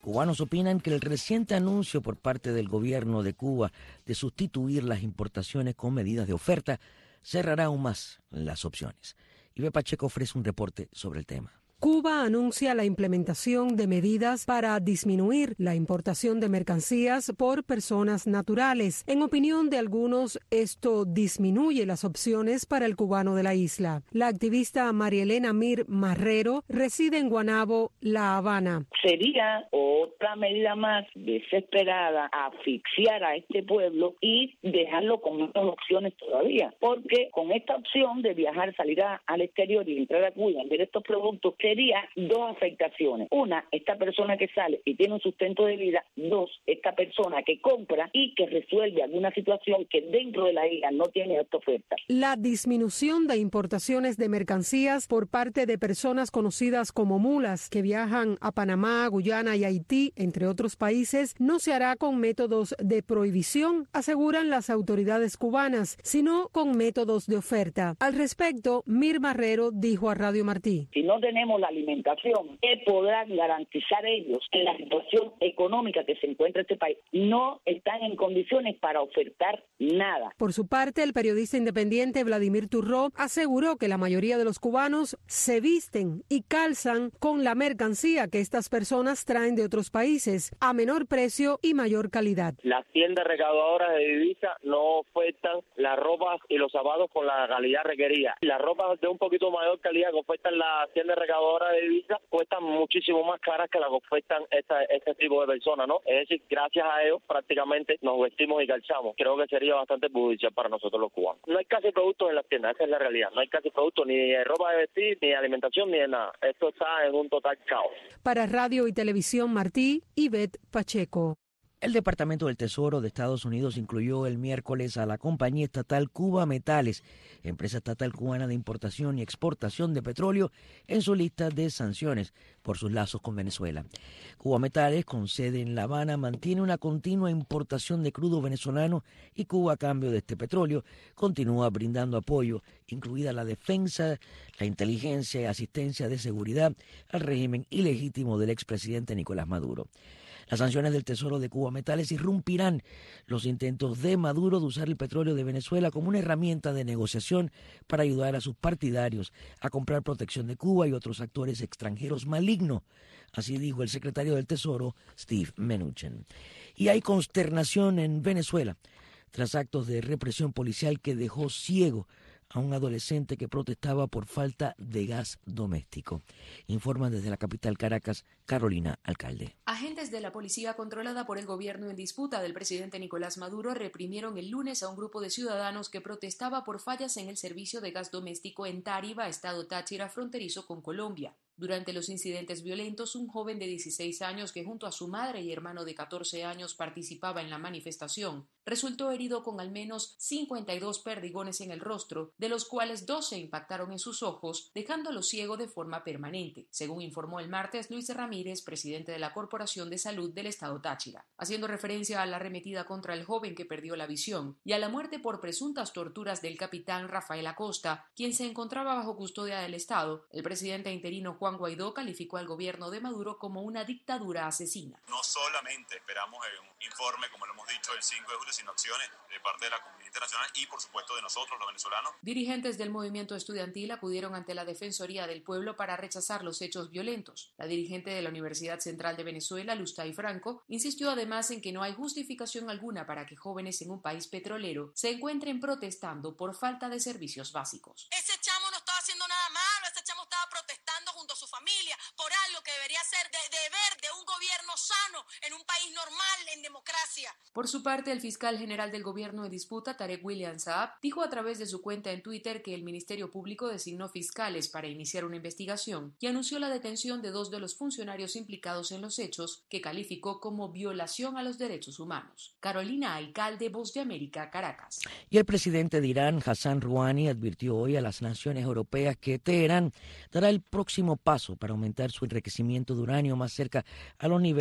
Cubanos opinan que el reciente anuncio por parte del gobierno de Cuba de sustituir las importaciones con medidas de oferta cerrará aún más las opciones. Ibe Pacheco ofrece un reporte sobre el tema. Cuba anuncia la implementación de medidas para disminuir la importación de mercancías por personas naturales. En opinión de algunos, esto disminuye las opciones para el cubano de la isla. La activista María Elena Mir Marrero reside en Guaynabo, La Habana. Sería otra medida más desesperada, asfixiar a este pueblo y dejarlo con menos opciones todavía. Porque con esta opción de viajar, salir al exterior y entrar a Cuba y vender estos productos, sería dos afectaciones. Una, esta persona que sale y tiene un sustento de vida. Dos, esta persona que compra y que resuelve alguna situación que dentro de la isla no tiene esta oferta. La disminución de importaciones de mercancías por parte de personas conocidas como mulas que viajan a Panamá, Guyana y Haití, entre otros países, no se hará con métodos de prohibición, aseguran las autoridades cubanas, sino con métodos de oferta. Al respecto, Mir Marrero dijo a Radio Martí: si no tenemos la alimentación, ¿qué podrán garantizar ellos en la situación económica que se encuentra este país? No están en condiciones para ofertar nada. Por su parte, el periodista independiente Vladimir Turró aseguró que la mayoría de los cubanos se visten y calzan con la mercancía que estas personas traen de otros países a menor precio y mayor calidad. Las tiendas recaudadoras de divisas no ofertan las ropas y los zapatos con la calidad requerida. Las ropas de un poquito mayor calidad que ofertan las tiendas recaudadoras de divisas cuestan muchísimo más caras que las que ofertan este tipo de personas, ¿no? Es decir, gracias a ellos prácticamente nos vestimos y calzamos. Creo que sería bastante perjudicial para nosotros los cubanos. No hay casi productos en las tiendas, esa es la realidad. No hay casi productos ni de ropa de vestir, ni de alimentación, ni de nada. Esto está en un total caos. Para Radio y Televisión Martí, Ivette Pacheco. El Departamento del Tesoro de Estados Unidos incluyó el miércoles a la compañía estatal Cuba Metales, empresa estatal cubana de importación y exportación de petróleo, en su lista de sanciones por sus lazos con Venezuela. Cuba Metales, con sede en La Habana, mantiene una continua importación de crudo venezolano y Cuba, a cambio de este petróleo, continúa brindando apoyo, incluida la defensa, la inteligencia y asistencia de seguridad al régimen ilegítimo del expresidente Nicolás Maduro. Las sanciones del Tesoro de Cuba Metales irrumpirán los intentos de Maduro de usar el petróleo de Venezuela como una herramienta de negociación para ayudar a sus partidarios a comprar protección de Cuba y otros actores extranjeros malignos. Así dijo el secretario del Tesoro, Steve Mnuchin. Y hay consternación en Venezuela tras actos de represión policial que dejó ciego a un adolescente que protestaba por falta de gas doméstico. Informa desde la capital Caracas, Carolina Alcalde. Agentes de la policía controlada por el gobierno en disputa del presidente Nicolás Maduro reprimieron el lunes a un grupo de ciudadanos que protestaba por fallas en el servicio de gas doméstico en Táriba, estado Táchira, fronterizo con Colombia. Durante los incidentes violentos, un joven de 16 años que junto a su madre y hermano de 14 años participaba en la manifestación, resultó herido con al menos 52 perdigones en el rostro, de los cuales 12 impactaron en sus ojos, dejándolo ciego de forma permanente, según informó el martes Luis Ramírez, presidente de la Corporación de Salud del estado Táchira. Haciendo referencia a la arremetida contra el joven que perdió la visión y a la muerte por presuntas torturas del capitán Rafael Acosta, quien se encontraba bajo custodia del Estado, el presidente interino Juan Guaidó calificó al gobierno de Maduro como una dictadura asesina. No solamente esperamos un informe, como lo hemos dicho, el 5 de julio, sino acciones de parte de la comunidad internacional y, por supuesto, de nosotros, los venezolanos. Dirigentes del movimiento estudiantil acudieron ante la Defensoría del Pueblo para rechazar los hechos violentos. La dirigente de la Universidad Central de Venezuela, Lustay Franco, insistió además en que no hay justificación alguna para que jóvenes en un país petrolero se encuentren protestando por falta de servicios básicos. Ese chamo no estaba haciendo nada malo, ese chamo estaba protestando junto a su familia por algo que debería ser deber de un gobierno sano en un país normal, en democracia. Por su parte, el fiscal general del gobierno en disputa, Tarek William Saab, dijo a través de su cuenta en Twitter que el Ministerio Público designó fiscales para iniciar una investigación y anunció la detención de 2 de los funcionarios implicados en los hechos, que calificó como violación a los derechos humanos. Carolina Alcalde, Voz de América, Caracas. Y el presidente de Irán, Hassan Rouhani, advirtió hoy a las naciones europeas que Teherán dará el próximo paso para aumentar su enriquecimiento de uranio más cerca a los niveles de armas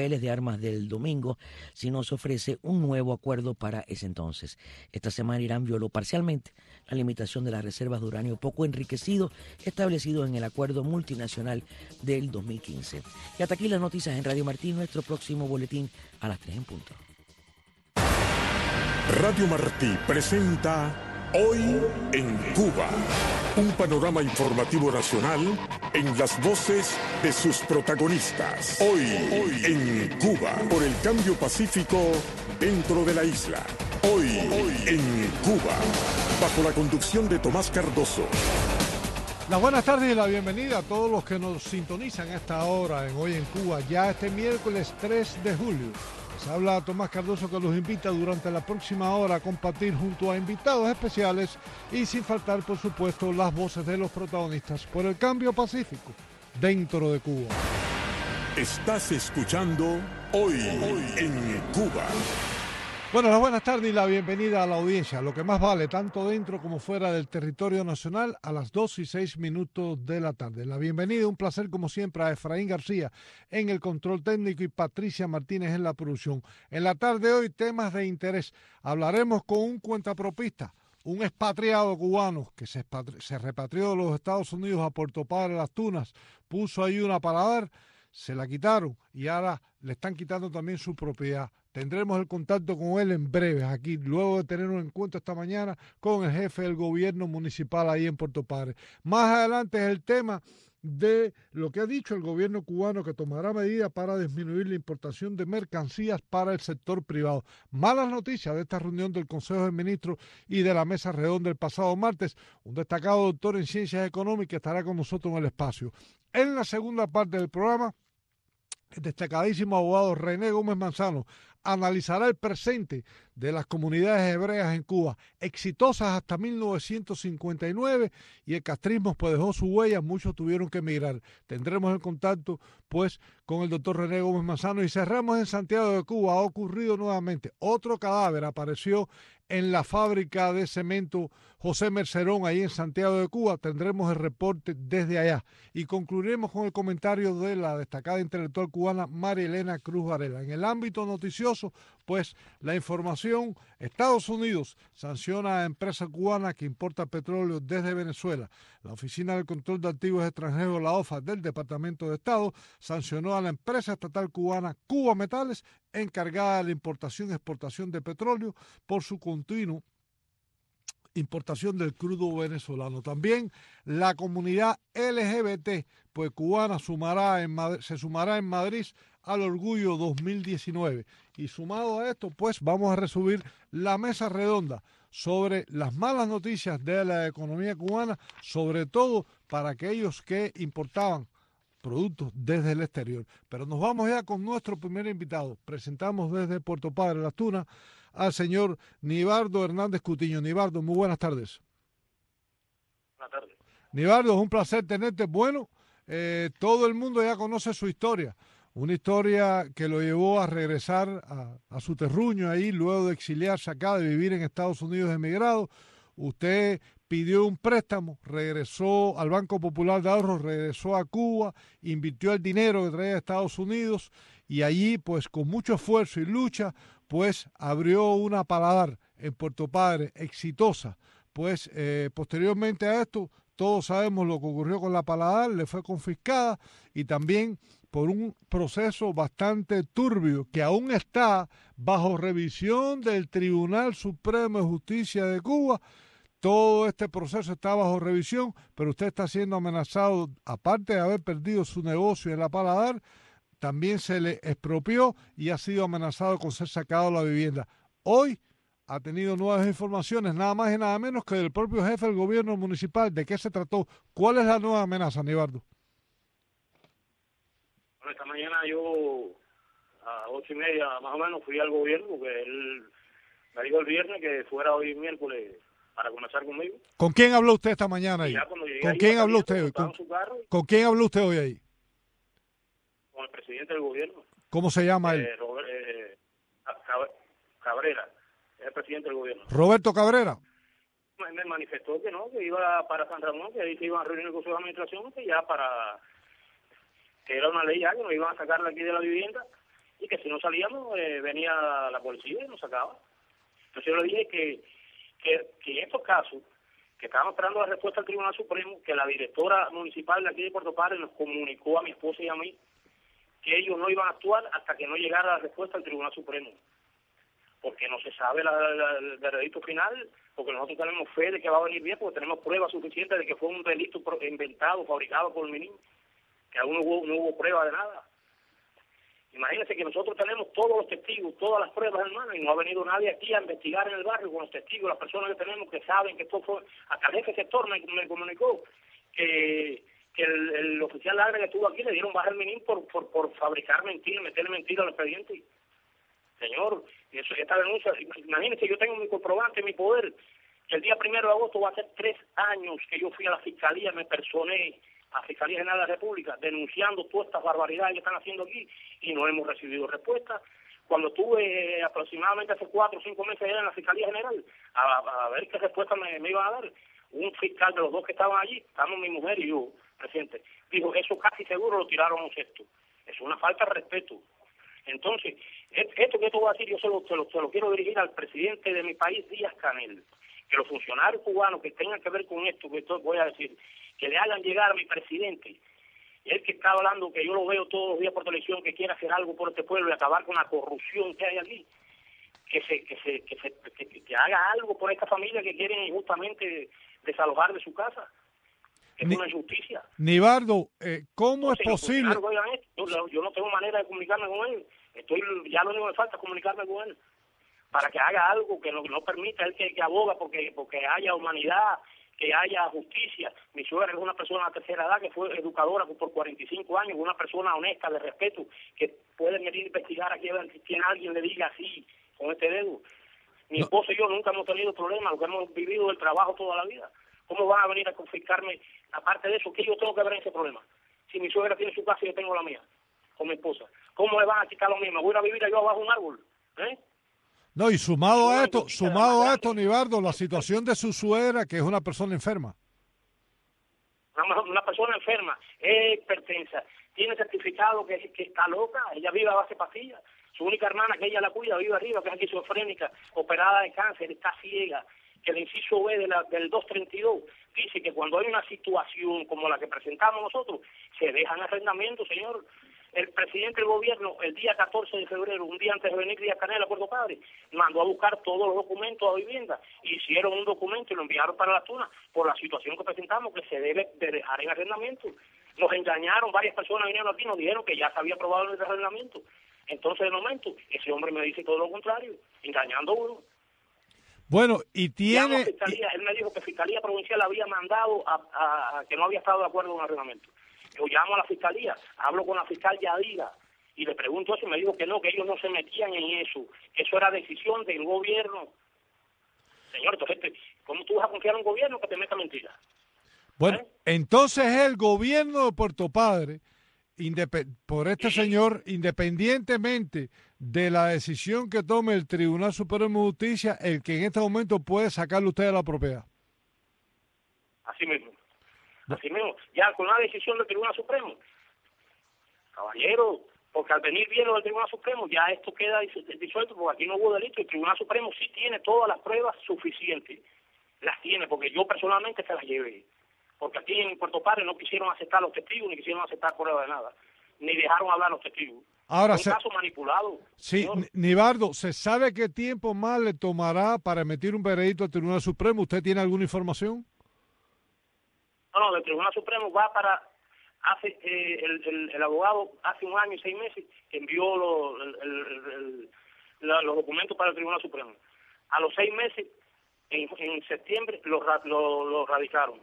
programas del domingo si no se ofrece un nuevo acuerdo para ese entonces. Esta semana Irán violó parcialmente la limitación de las reservas de uranio poco enriquecido establecido en el acuerdo multinacional del 2015. Y hasta aquí las noticias en Radio Martí, nuestro próximo boletín a las 3 en punto. Radio Martí presenta Hoy en Cuba, un panorama informativo nacional en las voces de sus protagonistas. Hoy en Cuba, por el cambio pacífico dentro de la isla. Hoy en Cuba, bajo la conducción de Tomás Cardoso. Las buenas tardes y la bienvenida a todos los que nos sintonizan a esta hora en Hoy en Cuba, ya este miércoles 3 de julio. Les habla Tomás Cardoso, que los invita durante la próxima hora a compartir junto a invitados especiales y sin faltar, por supuesto, las voces de los protagonistas por el cambio pacífico dentro de Cuba. Estás escuchando Hoy en Cuba. Bueno, las buenas tardes y la bienvenida a la audiencia, lo que más vale, tanto dentro como fuera del territorio nacional, a las 2:06 de la tarde. La bienvenida, un placer como siempre, a Efraín García en el control técnico y Patricia Martínez en la producción. En la tarde de hoy, temas de interés. Hablaremos con un cuentapropista, un expatriado cubano que se repatrió de los Estados Unidos a Puerto Padre Las Tunas, puso ahí una paladar, se la quitaron y ahora le están quitando también su propiedad. Tendremos el contacto con él en breve, aquí, luego de tener un encuentro esta mañana con el jefe del gobierno municipal ahí en Puerto Padre. Más adelante es el tema de lo que ha dicho el gobierno cubano, que tomará medidas para disminuir la importación de mercancías para el sector privado. Malas noticias de esta reunión del Consejo de Ministros y de la mesa redonda del pasado martes. Un destacado doctor en ciencias económicas estará con nosotros en el espacio. En la segunda parte del programa, el destacadísimo abogado René Gómez Manzano analizará el presente de las comunidades hebreas en Cuba, exitosas hasta 1959, y el castrismo pues dejó su huella, muchos tuvieron que emigrar. Tendremos el contacto pues con el doctor René Gómez Manzano y cerramos en Santiago de Cuba. Ha ocurrido nuevamente, otro cadáver apareció en la fábrica de cemento José Mercerón, ahí en Santiago de Cuba. Tendremos el reporte desde allá y concluiremos con el comentario de la destacada intelectual cubana María Elena Cruz Varela. En el ámbito noticioso, pues la información: Estados Unidos sanciona a empresa cubana que importa petróleo desde Venezuela. La Oficina del Control de Activos Extranjeros, la OFAC, del Departamento de Estado, sancionó a la empresa estatal cubana Cuba Metales, encargada de la importación y exportación de petróleo, por su continuo importación del crudo venezolano. También la comunidad LGBT pues cubana se sumará en Madrid al Orgullo 2019. Y sumado a esto, pues vamos a resumir la mesa redonda sobre las malas noticias de la economía cubana, sobre todo para aquellos que importaban productos desde el exterior. Pero nos vamos ya con nuestro primer invitado. Presentamos desde Puerto Padre Las Tunas al señor Nibardo Hernández Cutiño. Nibardo, muy buenas tardes. Buenas tardes. Nibardo, es un placer tenerte. Bueno, todo el mundo ya conoce su historia. Una historia que lo llevó a regresar a su terruño ahí, luego de exiliarse acá, de vivir en Estados Unidos emigrado. Usted pidió un préstamo, regresó al Banco Popular de Ahorros, regresó a Cuba, invirtió el dinero que traía de Estados Unidos y allí, pues con mucho esfuerzo y lucha, pues abrió una paladar en Puerto Padre exitosa. Pues posteriormente a esto, todos sabemos lo que ocurrió con la paladar, le fue confiscada y también por un proceso bastante turbio que aún está bajo revisión del Tribunal Supremo de Justicia de Cuba. Todo este proceso está bajo revisión, pero usted está siendo amenazado, aparte de haber perdido su negocio en la paladar, también se le expropió y ha sido amenazado con ser sacado de la vivienda. Hoy ha tenido nuevas informaciones, nada más y nada menos que del propio jefe del gobierno municipal. ¿De qué se trató? ¿Cuál es la nueva amenaza, Nibardo? Bueno, esta mañana yo a 8:30 más o menos fui al gobierno, porque él me dijo el viernes que fuera hoy miércoles para conversar conmigo. ¿Con quién habló usted esta mañana ahí? ¿Con quién habló usted hoy? ¿Con quién habló usted hoy ahí? Con el presidente del gobierno. ¿Cómo se llama él? Cabrera, es el presidente del gobierno. ¿Roberto Cabrera? Me manifestó que no, que iba para San Ramón, que ahí se iban a reunir el Consejo de Administración, que ya que era una ley ya, que nos iban a sacar de aquí de la vivienda, y que si no nosotros salíamos, venía la policía y nos sacaba. Entonces yo le dije que en estos casos, que estábamos esperando la respuesta del Tribunal Supremo, que la directora municipal de aquí de Puerto Padre nos comunicó a mi esposa y a mí que ellos no iban a actuar hasta que no llegara la respuesta del Tribunal Supremo, porque no se sabe el veredicto final, porque nosotros tenemos fe de que va a venir bien, porque tenemos pruebas suficientes de que fue un delito inventado, fabricado por el MINIM, que aún no hubo prueba de nada. Imagínense que nosotros tenemos todos los testigos, todas las pruebas, hermano, y no ha venido nadie aquí a investigar en el barrio con los testigos, las personas que tenemos que saben que esto fue. Hasta el jefe sector me comunicó que el oficial Lagre que estuvo aquí le dieron baja al MINIM por fabricar mentiras, meterle mentiras al expediente. Señor, esta denuncia, imagínense, yo tengo mi comprobante, mi poder, que el día 1 de agosto va a ser 3 años que yo fui a la Fiscalía, me personé a Fiscalía General de la República, denunciando todas estas barbaridades que están haciendo aquí, y no hemos recibido respuesta. Cuando estuve aproximadamente hace 4 o 5 meses en la Fiscalía General, a ver qué respuesta me iban a dar, un fiscal de los dos que estaban allí, estamos mi mujer y yo, presente, dijo, eso casi seguro lo tiraron a un cesto. Es una falta de respeto. Entonces, esto que te voy a decir, yo se lo quiero dirigir al presidente de mi país, Díaz-Canel, que los funcionarios cubanos que tengan que ver con esto que voy a decir, que le hagan llegar a mi presidente, él que está hablando, que yo lo veo todos los días por televisión, que quiere hacer algo por este pueblo y acabar con la corrupción que hay aquí, que haga algo por esta familia que quieren injustamente desalojar de su casa. Es una injusticia. Nibardo, ¿cómo es posible? Yo no tengo manera de comunicarme con él. Ya lo único que me falta es comunicarme con él para que haga algo que no permita él que aboga porque haya humanidad, que haya justicia. Mi suegra es una persona de tercera edad que fue educadora por 45 años, una persona honesta, de respeto, que puede venir a investigar aquí a ver si alguien le diga así, con este dedo. Mi esposo y yo nunca hemos tenido problemas, lo que hemos vivido del trabajo toda la vida. ¿Cómo van a venir a confiscarme? Aparte de eso, ¿qué yo tengo que ver en ese problema? Si mi suegra tiene su casa y yo tengo la mía, con mi esposa. ¿Cómo me van a quitar lo mío? ¿Me voy a vivir yo abajo de un árbol? No, y sumado a esto, Nibardo, la situación de su suegra, que es una persona enferma. Una persona enferma, es hipertensa, tiene certificado que está loca, ella vive a base de pastillas. Su única hermana, que ella la cuida, vive arriba, que es esquizofrénica, operada de cáncer, está ciega. Que el inciso B del 232 dice que cuando hay una situación como la que presentamos nosotros, se dejan arrendamientos, señor. El presidente del gobierno, el día 14 de febrero, un día antes de venir Díaz-Canel a Puerto Padre, mandó a buscar todos los documentos a vivienda. Hicieron un documento y lo enviaron para la Tuna por la situación que presentamos, que se debe de dejar en arrendamiento. Nos engañaron, varias personas vinieron aquí y nos dijeron que ya se había aprobado el arrendamiento. Entonces, de momento, ese hombre me dice todo lo contrario, engañando a uno. Bueno, y tiene... Él me dijo que Fiscalía Provincial había mandado a que no había estado de acuerdo con el reglamento. Yo llamo a la Fiscalía, hablo con la fiscal Yadira y le pregunto eso y me dijo que no, que ellos no se metían en eso, que eso era decisión del gobierno. Señor, entonces, ¿cómo tú vas a confiar en un gobierno que te meta mentiras? Bueno, entonces el gobierno de Puerto Padre, por este señor, independientemente de la decisión que tome el Tribunal Supremo de Justicia, el que en este momento puede sacarle usted de la propiedad. Así mismo. Así mismo. Ya con la decisión del Tribunal Supremo. Caballero, porque al venir bien lo del Tribunal Supremo, ya esto queda disuelto, porque aquí no hubo delito. El Tribunal Supremo sí tiene todas las pruebas suficientes. Las tiene, porque yo personalmente se las llevé. Porque aquí en Puerto Padre no quisieron aceptar los testigos, ni quisieron aceptar pruebas de nada. Ni dejaron hablar los testigos. Ahora, un caso manipulado. Sí, Nibardo, ¿se sabe qué tiempo más le tomará para emitir un veredicto al Tribunal Supremo? ¿Usted tiene alguna información? No, del Tribunal Supremo va para... el abogado hace 1 año y 6 meses envió los documentos para el Tribunal Supremo. A los 6 meses, en septiembre, los radicaron.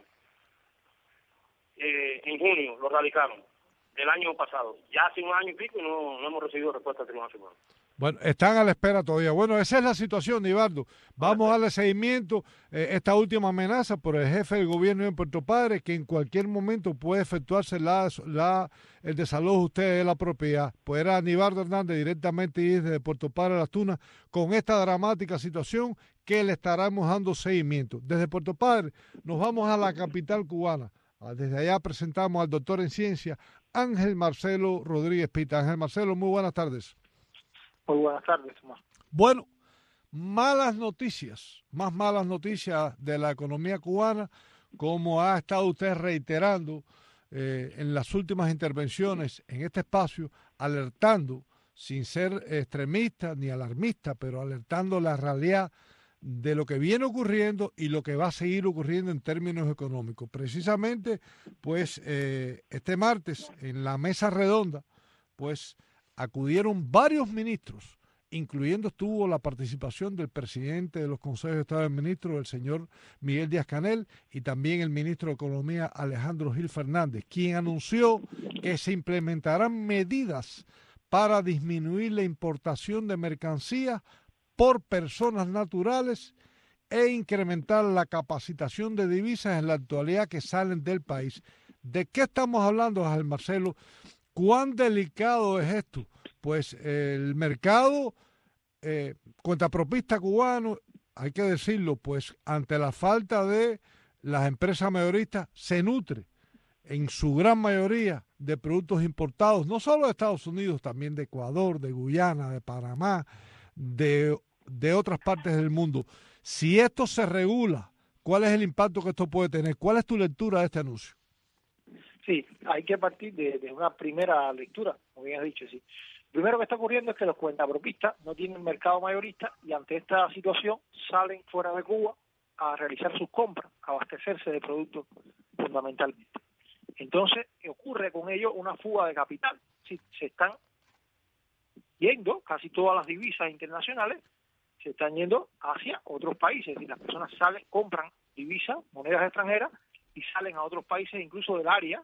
En junio los radicaron, del año pasado. Ya hace 1 año y pico y no hemos recibido respuesta del Tribunal Supremo. Bueno, están a la espera todavía. Bueno, esa es la situación, Nibardo. Vamos a darle seguimiento esta última amenaza por el jefe del gobierno en Puerto Padre, que en cualquier momento puede efectuarse el desalojo usted de la propiedad. Pues era Nibardo Hernández directamente desde Puerto Padre a Las Tunas con esta dramática situación que le estaremos dando seguimiento. Desde Puerto Padre nos vamos a la capital cubana. Desde allá presentamos al doctor en ciencia Ángel Marcelo Rodríguez Pita. Ángel Marcelo, muy buenas tardes. Muy buenas tardes, Tomás. Bueno, malas noticias, más malas noticias de la economía cubana, como ha estado usted reiterando en las últimas intervenciones en este espacio, alertando, sin ser extremista ni alarmista, pero alertando la realidad de lo que viene ocurriendo y lo que va a seguir ocurriendo en términos económicos. Precisamente, pues, este martes, en la mesa redonda, pues, acudieron varios ministros, incluyendo estuvo la participación del presidente de los consejos de Estado de Ministros, el señor Miguel Díaz-Canel, y también el ministro de Economía, Alejandro Gil Fernández, quien anunció que se implementarán medidas para disminuir la importación de mercancías por personas naturales e incrementar la capacitación de divisas en la actualidad que salen del país. ¿De qué estamos hablando, Ángel Marcelo? ¿Cuán delicado es esto? Pues el mercado cuentapropista cubano, hay que decirlo, pues ante la falta de las empresas mayoristas, se nutre en su gran mayoría de productos importados, no solo de Estados Unidos, también de Ecuador, de Guyana, de Panamá, de otras partes del mundo. Si esto se regula, ¿cuál es el impacto que esto puede tener? ¿Cuál es tu lectura de este anuncio? Sí, hay que partir de una primera lectura, como bien has dicho, sí. Lo primero que está ocurriendo es que los cuentapropistas no tienen mercado mayorista y ante esta situación salen fuera de Cuba a realizar sus compras, a abastecerse de productos fundamentalmente. Entonces ocurre con ello una fuga de capital. Sí, se están yendo, casi todas las divisas internacionales se están yendo hacia otros países y las personas salen, compran divisas, monedas extranjeras y salen a otros países incluso del área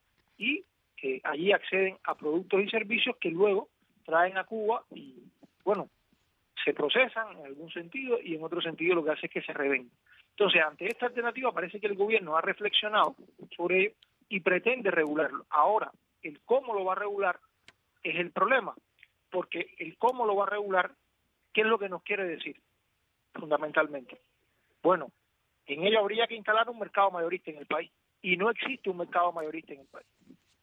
y allí acceden a productos y servicios que luego traen a Cuba y, bueno, se procesan en algún sentido y en otro sentido lo que hace es que se revenden. Entonces, ante esta alternativa parece que el gobierno ha reflexionado sobre ello y pretende regularlo. Ahora, el cómo lo va a regular es el problema, porque el cómo lo va a regular, ¿qué es lo que nos quiere decir fundamentalmente? Bueno, en ello habría que instalar un mercado mayorista en el país y no existe un mercado mayorista en el país.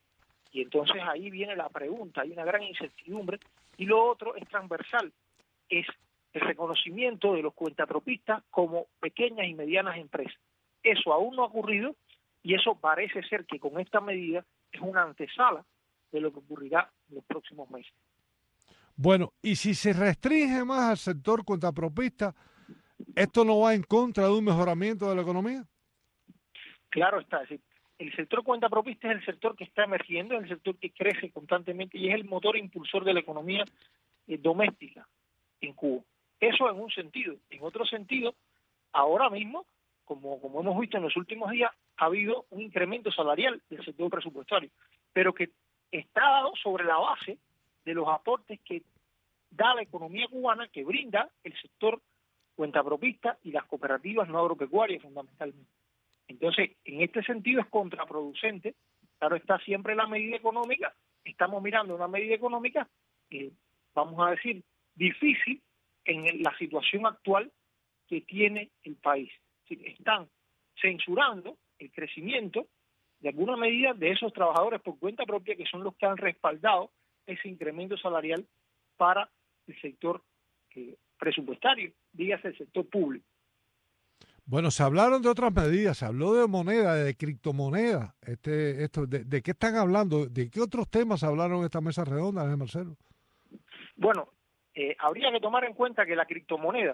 Y entonces ahí viene la pregunta, hay una gran incertidumbre y lo otro es transversal, es el reconocimiento de los cuentapropistas como pequeñas y medianas empresas. Eso aún no ha ocurrido y eso parece ser que con esta medida es una antesala de lo que ocurrirá en los próximos meses. Bueno, y si se restringe más al sector cuentapropista, ¿esto no va en contra de un mejoramiento de la economía? Claro está, es decir, el sector cuentapropista es el sector que está emergiendo, es el sector que crece constantemente y es el motor impulsor de la economía doméstica en Cuba. Eso en un sentido. En otro sentido, ahora mismo, como hemos visto en los últimos días, ha habido un incremento salarial del sector presupuestario, pero que está dado sobre la base de los aportes que da la economía cubana, que brinda el sector cuentapropista y las cooperativas no agropecuarias fundamentalmente. Entonces, en este sentido es contraproducente. Claro, está siempre la medida económica. Estamos mirando una medida económica, vamos a decir, difícil en la situación actual que tiene el país. Están censurando el crecimiento de alguna medida de esos trabajadores por cuenta propia que son los que han respaldado ese incremento salarial para el sector presupuestario, dígase el sector público. Bueno, se hablaron de otras medidas, se habló de moneda, de criptomonedas. ¿De qué están hablando? ¿De qué otros temas hablaron en esta mesa redonda, Marcelo? Bueno, habría que tomar en cuenta que la criptomoneda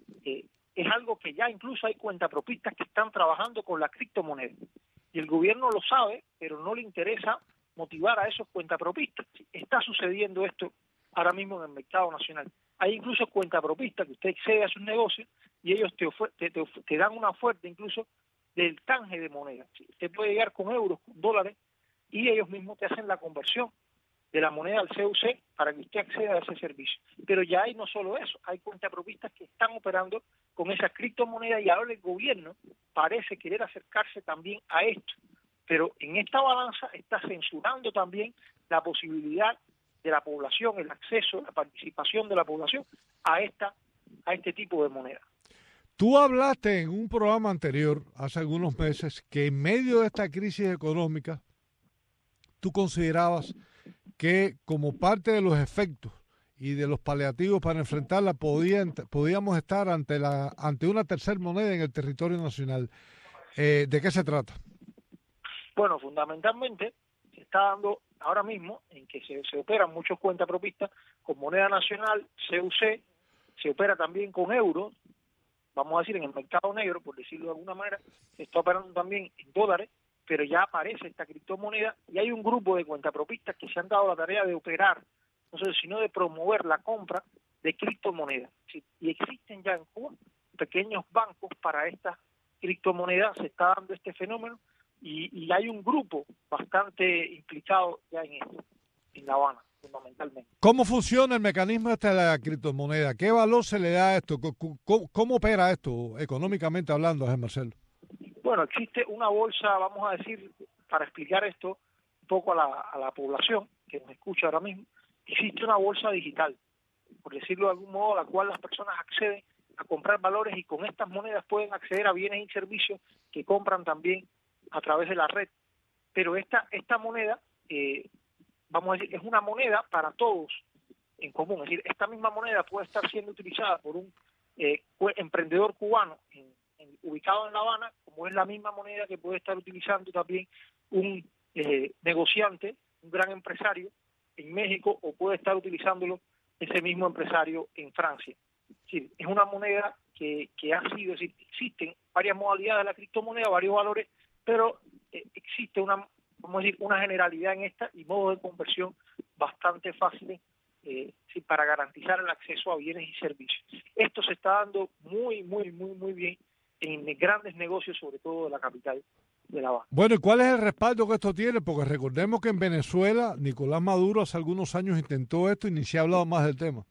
es algo que ya incluso hay cuentapropistas que están trabajando con la criptomoneda. Y el gobierno lo sabe, pero no le interesa motivar a esos cuentapropistas. Está sucediendo esto ahora mismo en el mercado nacional. Hay incluso cuentapropistas que usted accede a sus negocios y ellos te dan una oferta incluso del canje de moneda. Usted puede llegar con euros, con dólares, y ellos mismos te hacen la conversión de la moneda al CUC para que usted acceda a ese servicio. Pero ya hay no solo eso, hay cuentapropistas que están operando con esas criptomonedas y ahora el gobierno parece querer acercarse también a esto. Pero en esta balanza está censurando también la posibilidad de la población, el acceso, la participación de la población a este tipo de moneda. Tú hablaste en un programa anterior, hace algunos meses, que en medio de esta crisis económica, tú considerabas que como parte de los efectos y de los paliativos para enfrentarla, podíamos estar ante una tercera moneda en el territorio nacional. ¿De qué se trata? Bueno, fundamentalmente se está dando ahora mismo en que se operan muchos cuentapropistas con moneda nacional, CUC, se opera también con euros, vamos a decir en el mercado negro, por decirlo de alguna manera, se está operando también en dólares, pero ya aparece esta criptomoneda y hay un grupo de cuentapropistas que se han dado la tarea de operar, no sé, sino de promover la compra de criptomonedas. ¿Sí? Y existen ya en Cuba pequeños bancos para estas criptomonedas, se está dando este fenómeno y hay un grupo bastante implicado ya en esto, en La Habana, fundamentalmente. ¿Cómo funciona el mecanismo de la criptomoneda? ¿Qué valor se le da a esto? ¿Cómo opera esto económicamente hablando, José Marcelo? Bueno, existe una bolsa, vamos a decir, para explicar esto un poco a la población que nos escucha ahora mismo, existe una bolsa digital, por decirlo de algún modo, a la cual las personas acceden a comprar valores y con estas monedas pueden acceder a bienes y servicios que compran también a través de la red. Pero esta moneda, vamos a decir, es una moneda para todos en común. Es decir, esta misma moneda puede estar siendo utilizada por un emprendedor cubano ubicado en La Habana, como es la misma moneda que puede estar utilizando también un negociante, un gran empresario en México, o puede estar utilizándolo ese mismo empresario en Francia. Es decir, es una moneda que ha sido, es decir, existen varias modalidades de la criptomoneda, varios valores, pero existe una generalidad en esta y modos de conversión bastante fáciles para garantizar el acceso a bienes y servicios. Esto se está dando muy bien en grandes negocios, sobre todo de la capital de La Habana. Bueno, ¿y cuál es el respaldo que esto tiene? Porque recordemos que en Venezuela Nicolás Maduro hace algunos años intentó esto y ni se ha hablado más del tema.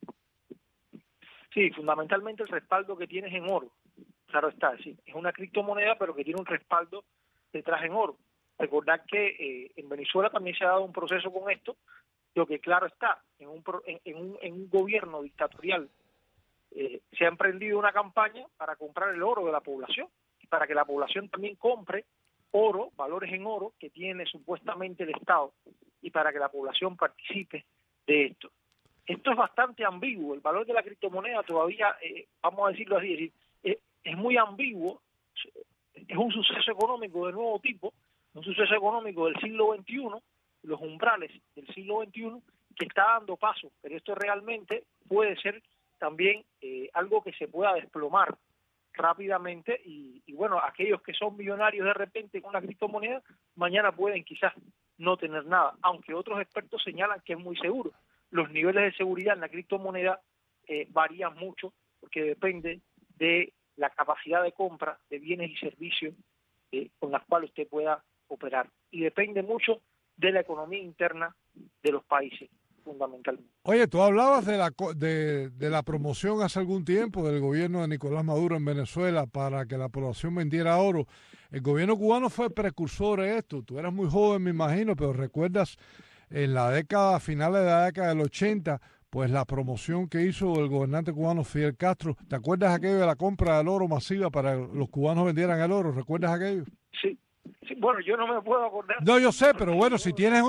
Sí, fundamentalmente el respaldo que tiene es en oro. Claro está, sí, es una criptomoneda, pero que tiene un respaldo detrás en oro. Recordar que en Venezuela también se ha dado un proceso con esto, lo que claro está, en un gobierno dictatorial se ha emprendido una campaña para comprar el oro de la población, y para que la población también compre oro, valores en oro que tiene supuestamente el Estado, y para que la población participe de esto. Esto es bastante ambiguo, el valor de la criptomoneda todavía, vamos a decirlo así, es muy ambiguo, es un suceso económico de nuevo tipo, un suceso económico del siglo XXI, los umbrales del siglo XXI, que está dando paso, pero esto realmente puede ser también algo que se pueda desplomar rápidamente y bueno, aquellos que son millonarios de repente con la criptomoneda, mañana pueden quizás no tener nada, aunque otros expertos señalan que es muy seguro. Los niveles de seguridad en la criptomoneda varían mucho porque depende de la capacidad de compra de bienes y servicios con las cuales usted pueda operar. Y depende mucho de la economía interna de los países, fundamentalmente. Oye, tú hablabas de la promoción hace algún tiempo del gobierno de Nicolás Maduro en Venezuela para que la población vendiera oro. El gobierno cubano fue precursor de esto. Tú eras muy joven, me imagino, pero recuerdas en finales de la década del 80, pues la promoción que hizo el gobernante cubano Fidel Castro. ¿Te acuerdas aquello de la compra del oro masiva para que los cubanos vendieran el oro? ¿Recuerdas aquello? Sí. Sí, bueno, yo no me puedo acordar. No, yo sé, pero bueno, si tienes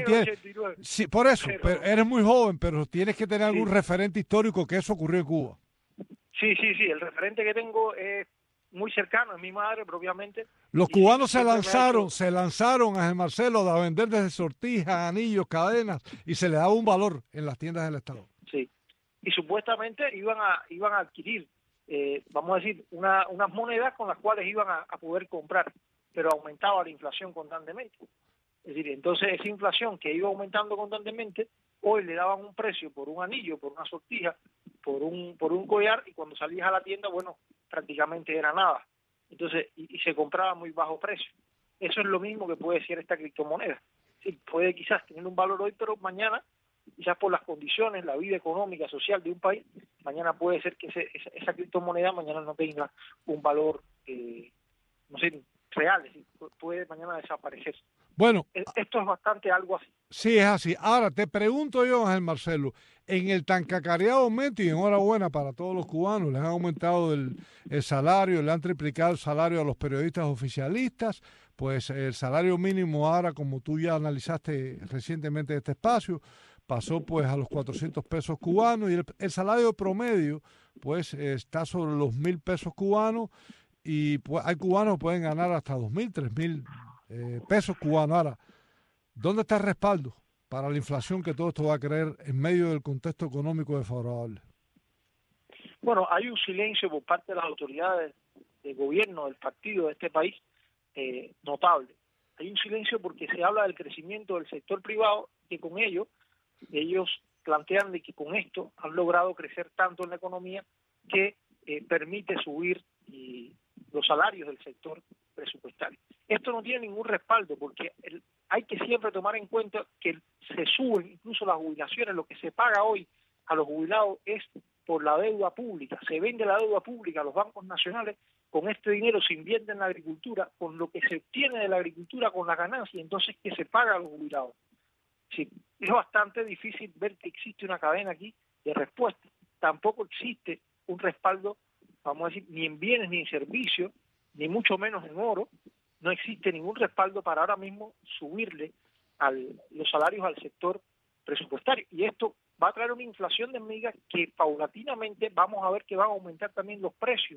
por eso, pero eres muy joven, pero tienes que tener algún referente histórico que eso ocurrió en Cuba. Sí, el referente que tengo es muy cercano, es mi madre propiamente. Los cubanos se lanzaron a José Marcelo a vender desde sortijas, anillos, cadenas, y se le daba un valor en las tiendas del Estado. Sí, y supuestamente iban a adquirir, vamos a decir, unas monedas con las cuales iban a poder comprar, pero aumentaba la inflación constantemente. Es decir, entonces esa inflación que iba aumentando constantemente, hoy le daban un precio por un anillo, por una sortija, por un collar, y cuando salías a la tienda, bueno, prácticamente era nada. Entonces, y se compraba a muy bajo precio. Eso es lo mismo que puede ser esta criptomoneda. Sí, puede quizás tener un valor hoy, pero mañana, quizás por las condiciones, la vida económica, social de un país, mañana puede ser que esa criptomoneda mañana no tenga un valor, no sé, real, es decir, puede mañana desaparecer. Bueno, esto es bastante algo así. Sí, es así. Ahora, te pregunto yo, Ángel Marcelo, en el tan cacareado aumento, y enhorabuena para todos los cubanos, les han aumentado el salario, le han triplicado el salario a los periodistas oficialistas, pues el salario mínimo ahora, como tú ya analizaste recientemente este espacio, pasó pues a los 400 pesos cubanos y el salario promedio pues está sobre los 1.000 pesos cubanos y pues hay cubanos que pueden ganar hasta 2.000, 3.000 pesos cubanos. Ahora, ¿dónde está el respaldo para la inflación que todo esto va a crear en medio del contexto económico desfavorable? Bueno, hay un silencio por parte de las autoridades del gobierno, del partido de este país, notable. Hay un silencio porque se habla del crecimiento del sector privado, que con ellos plantean de que con esto han logrado crecer tanto en la economía que permite subir los salarios del sector presupuestario. Esto no tiene ningún respaldo porque hay que siempre tomar en cuenta que se suben incluso las jubilaciones. Lo que se paga hoy a los jubilados es por la deuda pública. Se vende la deuda pública a los bancos nacionales. Con este dinero se invierte en la agricultura, con lo que se obtiene de la agricultura, con la ganancia, entonces que se paga a los jubilados. Sí, es bastante difícil ver que existe una cadena aquí de respuesta. Tampoco existe un respaldo, vamos a decir, ni en bienes ni en servicios, ni mucho menos en oro. No existe ningún respaldo para ahora mismo subirle los salarios al sector presupuestario. Y esto va a traer una inflación de hormigas que paulatinamente vamos a ver que van a aumentar también los precios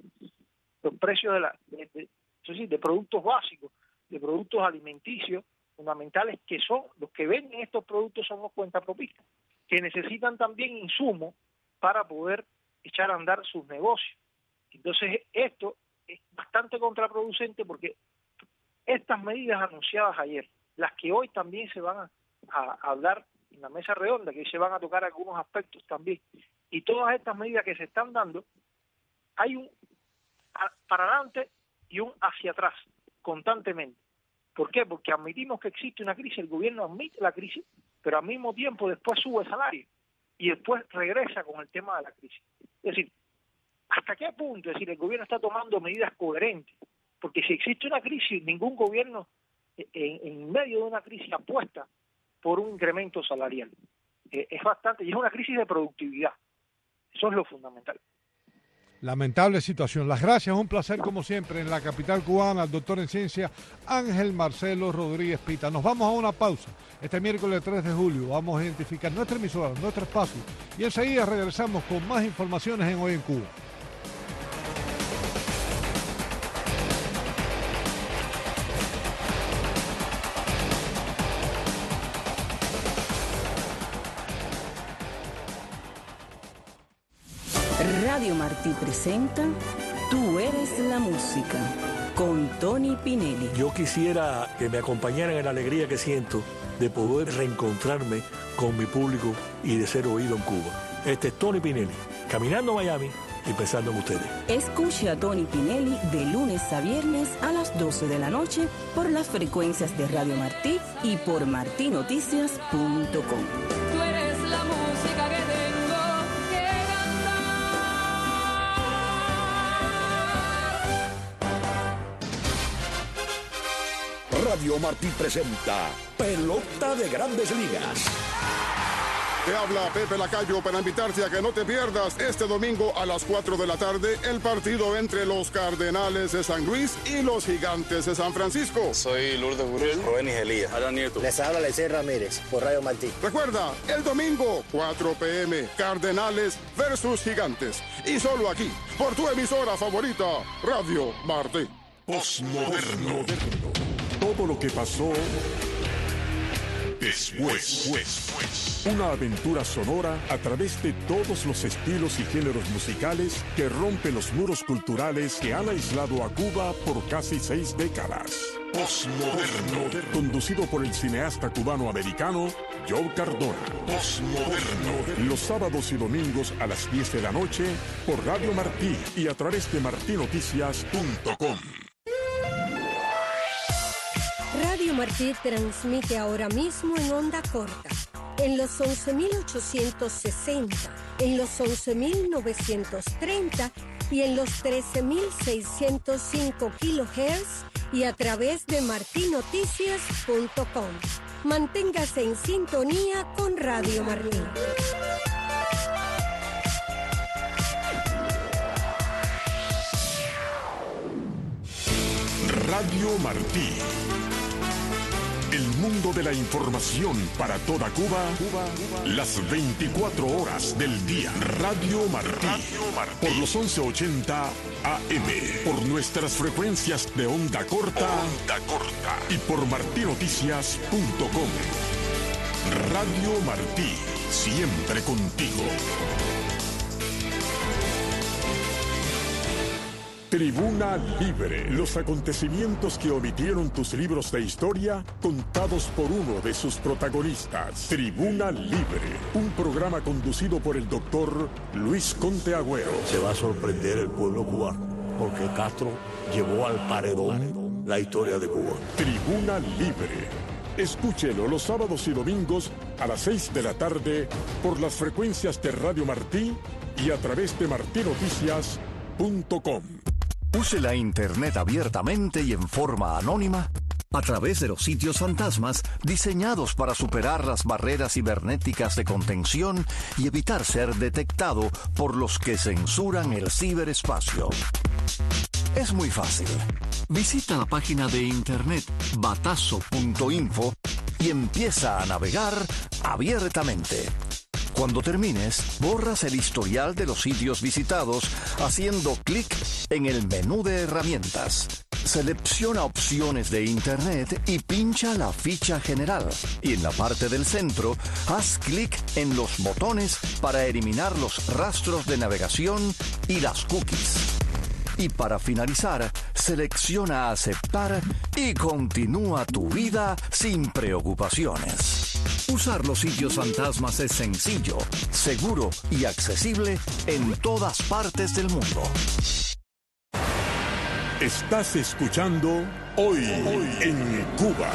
de productos básicos, de productos alimenticios fundamentales, que son los que venden estos productos, son los cuentapropistas, que necesitan también insumos para poder echar a andar sus negocios. Entonces esto es bastante contraproducente porque estas medidas anunciadas ayer, las que hoy también se van a hablar en la mesa redonda, que hoy se van a tocar algunos aspectos también, y todas estas medidas que se están dando, hay un para adelante y un hacia atrás constantemente. ¿Por qué? Porque admitimos que existe una crisis, el gobierno admite la crisis, pero al mismo tiempo después sube el salario y después regresa con el tema de la crisis. Es decir, ¿hasta qué punto? Es decir, el gobierno está tomando medidas coherentes, porque si existe una crisis, ningún gobierno en medio de una crisis apuesta por un incremento salarial. Es bastante, y es una crisis de productividad. Eso es lo fundamental. Lamentable situación. Las gracias, un placer como siempre en la capital cubana, al doctor en ciencia Ángel Marcelo Rodríguez Pita. Nos vamos a una pausa. Este miércoles 3 de julio vamos a identificar nuestra emisora, nuestro espacio, y enseguida regresamos con más informaciones en Hoy en Cuba. Radio Martí presenta Tú eres la música, con Tony Pinelli. Yo quisiera que me acompañaran en la alegría que siento de poder reencontrarme con mi público y de ser oído en Cuba. Este es Tony Pinelli, caminando a Miami y pensando en ustedes. Escuche a Tony Pinelli de lunes a viernes a las 12 de la noche por las frecuencias de Radio Martí y por martinoticias.com. Tú eres la música que tengo que cantar. Radio Martí presenta Pelota de Grandes Ligas. Te habla Pepe Lacayo para invitarte a que no te pierdas este domingo a las 4 de la tarde el partido entre los Cardenales de San Luis y los Gigantes de San Francisco. Soy Lourdes Burrell, Rubén Elías, Alan Nieto. Les habla Lecey Ramírez por Radio Martí. Recuerda, el domingo 4 p.m. Cardenales versus Gigantes. Y solo aquí, por tu emisora favorita, Radio Martí. Postmoderno. Todo lo que pasó después. Una aventura sonora a través de todos los estilos y géneros musicales que rompe los muros culturales que han aislado a Cuba por casi 6 décadas. Postmoderno. Conducido por el cineasta cubano-americano Joe Cardona. Postmoderno. Los sábados y domingos a las 10 de la noche por Radio Martí y a través de martinoticias.com. Radio Martí transmite ahora mismo en onda corta, en los 11.860, en los 11.930 y en los 13.605 kHz y a través de martinoticias.com. Manténgase en sintonía con Radio Martí. Radio Martí. El mundo de la información para toda Cuba, las 24 horas del día. Radio Martí. Por los 1180 AM. Por nuestras frecuencias de onda corta. Y por martinoticias.com. Radio Martí. Siempre contigo. Tribuna Libre. Los acontecimientos que omitieron tus libros de historia, contados por uno de sus protagonistas. Tribuna Libre. Un programa conducido por el doctor Luis Conte Agüero. Se va a sorprender el pueblo cubano, porque Castro llevó al paredón la historia de Cuba. Tribuna Libre. Escúchelo los sábados y domingos a las 6 de la tarde por las frecuencias de Radio Martí y a través de martinoticias.com. Use la Internet abiertamente y en forma anónima a través de los sitios fantasmas diseñados para superar las barreras cibernéticas de contención y evitar ser detectado por los que censuran el ciberespacio. Es muy fácil. Visita la página de internet batazo.info y empieza a navegar abiertamente. Cuando termines, borras el historial de los sitios visitados haciendo clic en el menú de herramientas. Selecciona opciones de Internet y pincha la ficha general. Y en la parte del centro, haz clic en los botones para eliminar los rastros de navegación y las cookies. Y para finalizar, selecciona aceptar y continúa tu vida sin preocupaciones. Usar los sitios fantasmas es sencillo, seguro y accesible en todas partes del mundo. Estás escuchando Hoy en Cuba.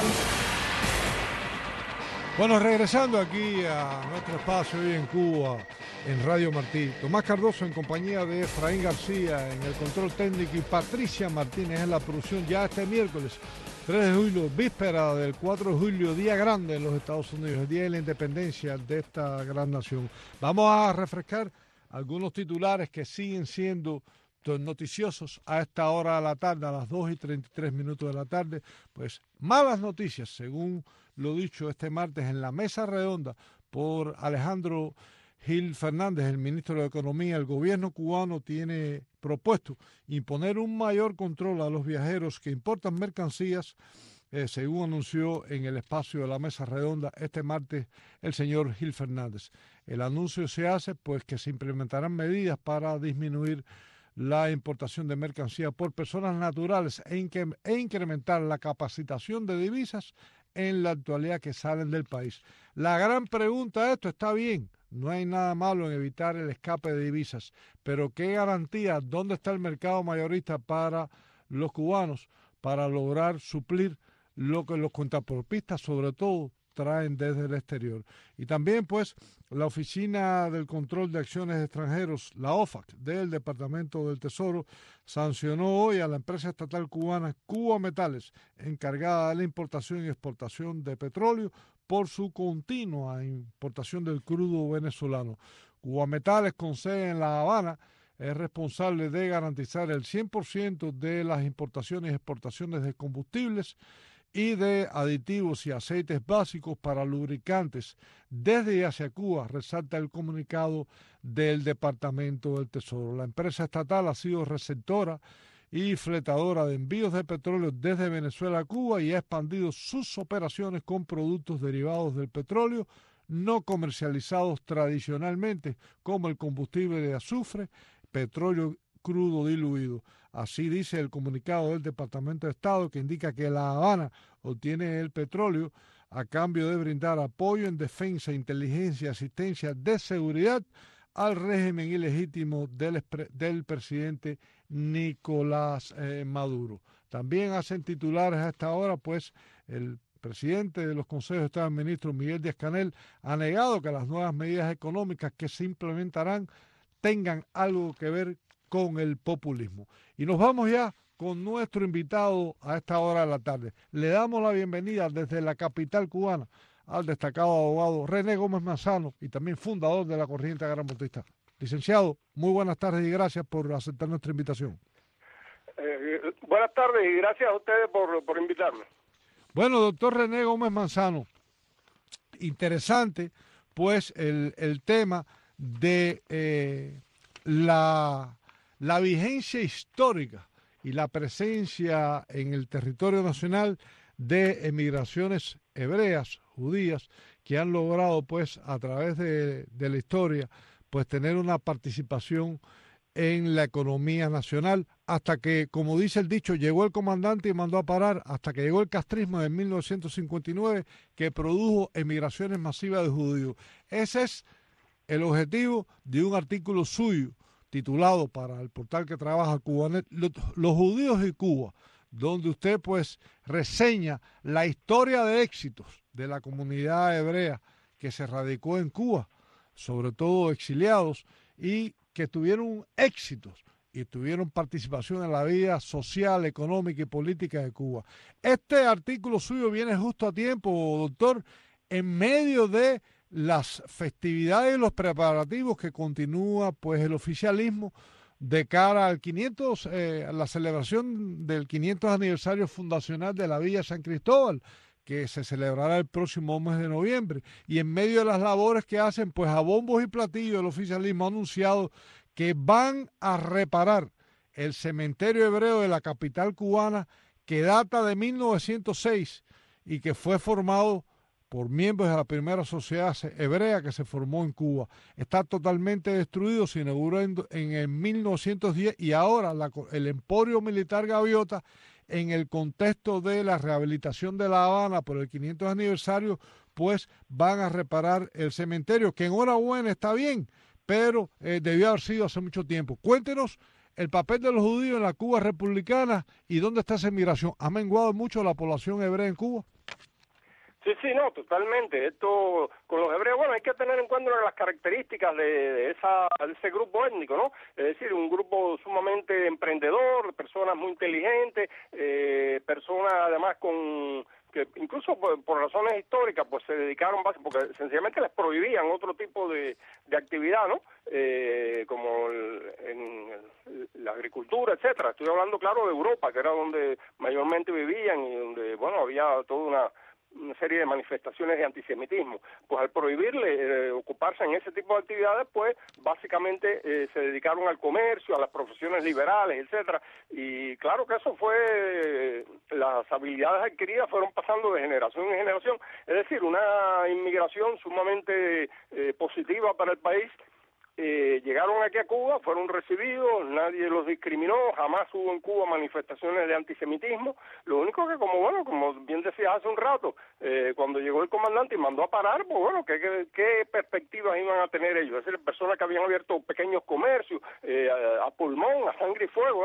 Bueno, regresando aquí a nuestro espacio Hoy en Cuba, en Radio Martí. Tomás Cardoso en compañía de Efraín García en el control técnico y Patricia Martínez en la producción ya este miércoles 3 de julio, víspera del 4 de julio, día grande en los Estados Unidos, el día de la independencia de esta gran nación. Vamos a refrescar algunos titulares que siguen siendo noticiosos a esta hora de la tarde, a las 2:33 de la tarde. Pues malas noticias, según lo dicho este martes en la mesa redonda por Alejandro Gil Fernández, el ministro de Economía. El gobierno cubano tiene propuesto imponer un mayor control a los viajeros que importan mercancías, según anunció en el espacio de la mesa redonda este martes el señor Gil Fernández. El anuncio se hace pues que se implementarán medidas para disminuir la importación de mercancías por personas naturales e incrementar la capacitación de divisas en la actualidad que salen del país. La gran pregunta de esto, está bien, no hay nada malo en evitar el escape de divisas, pero ¿qué garantía? ¿Dónde está el mercado mayorista para los cubanos para lograr suplir lo que los cuentapropistas, sobre todo, traen desde el exterior? Y también, pues, la Oficina del Control de Acciones de Extranjeros, la OFAC, del Departamento del Tesoro, sancionó hoy a la empresa estatal cubana Cuba Metales, encargada de la importación y exportación de petróleo, por su continua importación del crudo venezolano. Cuba Metales, con sede en La Habana, es responsable de garantizar el 100% de las importaciones y exportaciones de combustibles y de aditivos y aceites básicos para lubricantes desde y hacia Cuba, resalta el comunicado del Departamento del Tesoro. La empresa estatal ha sido receptora y fletadora de envíos de petróleo desde Venezuela a Cuba y ha expandido sus operaciones con productos derivados del petróleo no comercializados tradicionalmente, como el combustible de azufre, petróleo crudo diluido. Así dice el comunicado del Departamento de Estado, que indica que La Habana obtiene el petróleo a cambio de brindar apoyo en defensa, inteligencia, asistencia de seguridad al régimen ilegítimo del presidente Nicolás Maduro. También hacen titulares a esta hora, pues el presidente de los consejos de Estado de Ministros, Miguel Díaz-Canel, ha negado que las nuevas medidas económicas que se implementarán tengan algo que ver con el populismo. Y nos vamos ya con nuestro invitado a esta hora de la tarde. Le damos la bienvenida desde la capital cubana al destacado abogado René Gómez Manzano y también fundador de la Corriente Agramontista. Licenciado, muy buenas tardes y gracias por aceptar nuestra invitación. Buenas tardes y gracias a ustedes por invitarme. Bueno, doctor René Gómez Manzano, interesante pues el tema de la vigencia histórica y la presencia en el territorio nacional de emigraciones hebreas, judías, que han logrado pues a través de la historia pues tener una participación en la economía nacional, hasta que, como dice el dicho, llegó el comandante y mandó a parar, hasta que llegó el castrismo de 1959, que produjo emigraciones masivas de judíos. Ese es el objetivo de un artículo suyo titulado para el portal que trabaja Cubanet, Los judíos y Cuba, donde usted pues reseña la historia de éxitos de la comunidad hebrea que se radicó en Cuba, sobre todo exiliados, y que tuvieron éxitos y tuvieron participación en la vida social, económica y política de Cuba. Este artículo suyo viene justo a tiempo, doctor, en medio de las festividades y los preparativos que continúa pues el oficialismo de cara al 500, a la celebración del 500 aniversario fundacional de la Villa San Cristóbal, que se celebrará el próximo mes de noviembre. Y en medio de las labores que hacen, pues a bombos y platillos, el oficialismo ha anunciado que van a reparar el cementerio hebreo de la capital cubana, que data de 1906 y que fue formado por miembros de la primera sociedad hebrea que se formó en Cuba. Está totalmente destruido, se inauguró en el 1910 y ahora el Emporio Militar Gaviota, en el contexto de la rehabilitación de La Habana por el 500 aniversario, pues van a reparar el cementerio, que enhorabuena está bien, pero debió haber sido hace mucho tiempo. Cuéntenos el papel de los judíos en la Cuba republicana y dónde está esa emigración. ¿Ha menguado mucho la población hebrea en Cuba? Sí, no, totalmente. Esto con los hebreos, bueno, hay que tener en cuenta las características de ese grupo étnico, ¿no? Es decir, un grupo sumamente emprendedor, personas muy inteligentes, personas además que incluso por razones históricas pues se dedicaron porque sencillamente les prohibían otro tipo de actividad, ¿no? Como la agricultura, etcétera. Estoy hablando, claro, de Europa, que era donde mayormente vivían y donde, bueno, había toda una serie de manifestaciones de antisemitismo. Pues al prohibirle ocuparse en ese tipo de actividades, pues básicamente se dedicaron al comercio, a las profesiones liberales, etcétera. Y claro que eso fue, las habilidades adquiridas fueron pasando de generación en generación. Es decir, una inmigración sumamente positiva para el país. Llegaron aquí a Cuba, fueron recibidos, nadie los discriminó, jamás hubo en Cuba manifestaciones de antisemitismo. Lo único que, como bien decías hace un rato, cuando llegó el comandante y mandó a parar, pues bueno, ¿qué perspectivas iban a tener ellos? Es decir, personas que habían abierto pequeños comercios, a pulmón, a sangre y fuego,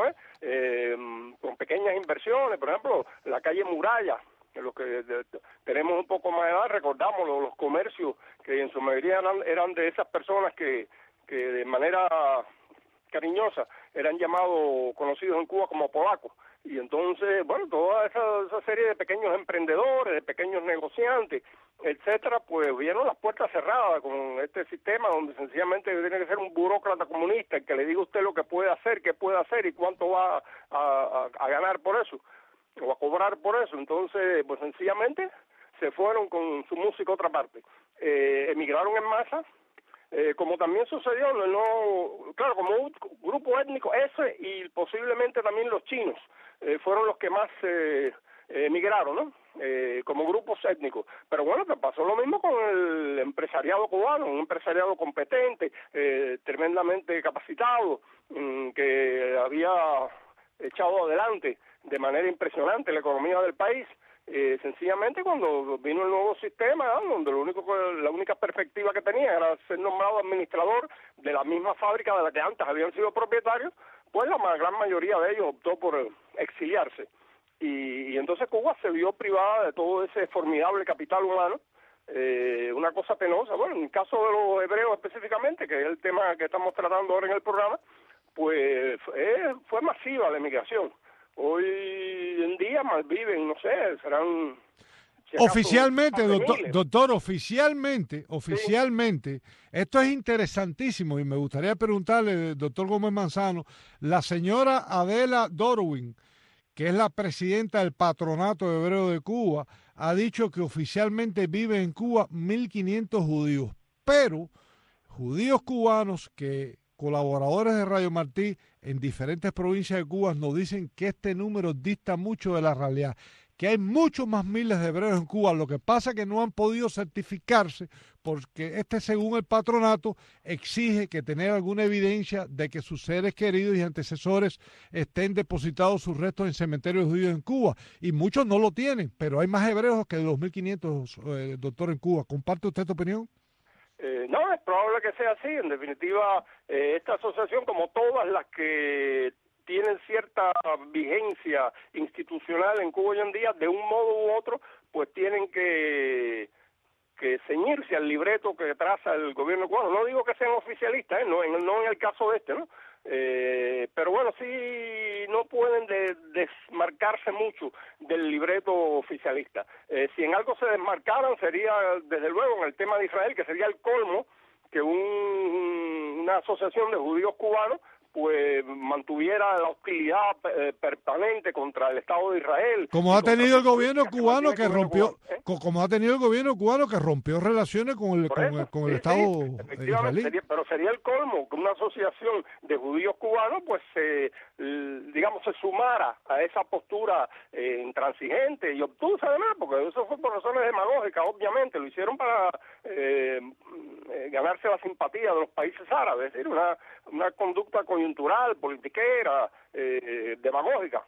con pequeñas inversiones, por ejemplo, la calle Muralla. Los que tenemos un poco más de edad recordamos los comercios que en su mayoría eran de esas personas que de manera cariñosa eran conocidos en Cuba como polacos. Y entonces, bueno, toda esa serie de pequeños emprendedores, de pequeños negociantes, etcétera, pues vieron las puertas cerradas con este sistema donde sencillamente tiene que ser un burócrata comunista el que le diga a usted lo que puede hacer, qué puede hacer y cuánto va a ganar por eso, o a cobrar por eso. Entonces, pues sencillamente se fueron con su música a otra parte. Emigraron en masa, como también sucedió, claro, como un grupo étnico ese y posiblemente también los chinos fueron los que más emigraron, ¿no? Como grupos étnicos. Pero bueno, que pasó lo mismo con el empresariado cubano, un empresariado competente, tremendamente capacitado, que había echado adelante de manera impresionante la economía del país. Sencillamente cuando vino el nuevo sistema, donde la única perspectiva que tenía era ser nombrado administrador de la misma fábrica de la que antes habían sido propietarios, pues la gran mayoría de ellos optó por exiliarse. Y entonces Cuba se vio privada de todo ese formidable capital humano, una cosa penosa. Bueno, en el caso de los hebreos específicamente, que es el tema que estamos tratando ahora en el programa, pues fue masiva la emigración. Hoy en día malviven, no sé, serán... Si acaso, oficialmente, doctor, oficialmente, esto es interesantísimo y me gustaría preguntarle, doctor Gómez Manzano, la señora Adela Dorwin, que es la presidenta del Patronato Hebreo de Cuba, ha dicho que oficialmente viven en Cuba 1.500 judíos, pero judíos cubanos que colaboradores de Radio Martí en diferentes provincias de Cuba nos dicen que este número dista mucho de la realidad, que hay muchos más miles de hebreos en Cuba. Lo que pasa es que no han podido certificarse porque según el patronato, exige que tener alguna evidencia de que sus seres queridos y antecesores estén depositados sus restos en cementerios judíos en Cuba. Y muchos no lo tienen, pero hay más hebreos que 2.500, doctor, en Cuba. ¿Comparte usted tu opinión? No, es probable que sea así. En definitiva, esta asociación, como todas las que tienen cierta vigencia institucional en Cuba hoy en día, de un modo u otro, pues tienen que ceñirse al libreto que traza el gobierno cubano. No digo que sean oficialistas, no en el caso de no. Pero bueno, sí no pueden desmarcarse mucho del libreto oficialista. Si en algo se desmarcaran sería, desde luego, en el tema de Israel, que sería el colmo que una asociación de judíos cubanos pues mantuviera la hostilidad permanente contra el Estado de Israel. Como ha tenido el gobierno cubano que rompió, como ha tenido el gobierno cubano que rompió relaciones con el Estado israelí. Pero sería el colmo que una asociación de judíos cubanos pues se sumara a esa postura intransigente y obtusa además, porque eso fue por razones demagógicas, obviamente, lo hicieron para ganarse la simpatía de los países árabes, es decir, una conducta coyuntural, politiquera, demagógica.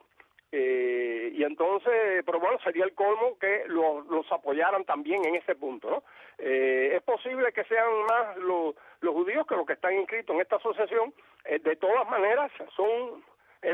Y entonces, pero bueno, sería el colmo que los apoyaran también en ese punto, ¿no? Es posible que sean más los judíos que los que están inscritos en esta asociación. De todas maneras, es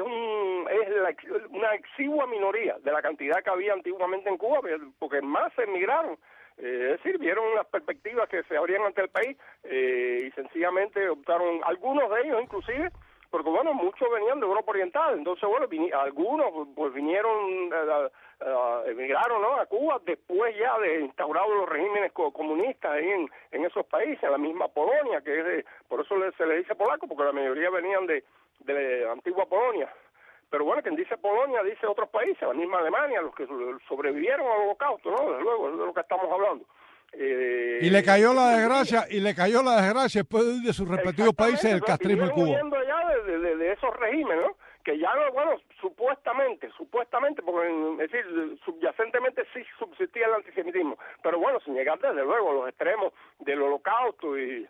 una exigua minoría de la cantidad que había antiguamente en Cuba, porque más se emigraron. Es decir, vieron las perspectivas que se abrían ante el país y sencillamente optaron, algunos de ellos inclusive, porque bueno, muchos venían de Europa Oriental, entonces bueno, algunos pues vinieron, emigraron, ¿no?, a Cuba después ya de instaurados los regímenes comunistas ahí en esos países, en la misma Polonia, que es por eso se le dice polaco, porque la mayoría venían de la antigua Polonia. Pero bueno, quien dice Polonia dice otros países, la misma Alemania, los que sobrevivieron al Holocausto, ¿no? Desde luego, es de lo que estamos hablando. Y le cayó la desgracia después de sus respectivos países el castrismo en Cuba. Huyendo ya de esos regímenes, ¿no? Que ya no, bueno, supuestamente, porque es decir, subyacentemente sí subsistía el antisemitismo, pero bueno, sin llegar desde luego a los extremos del Holocausto y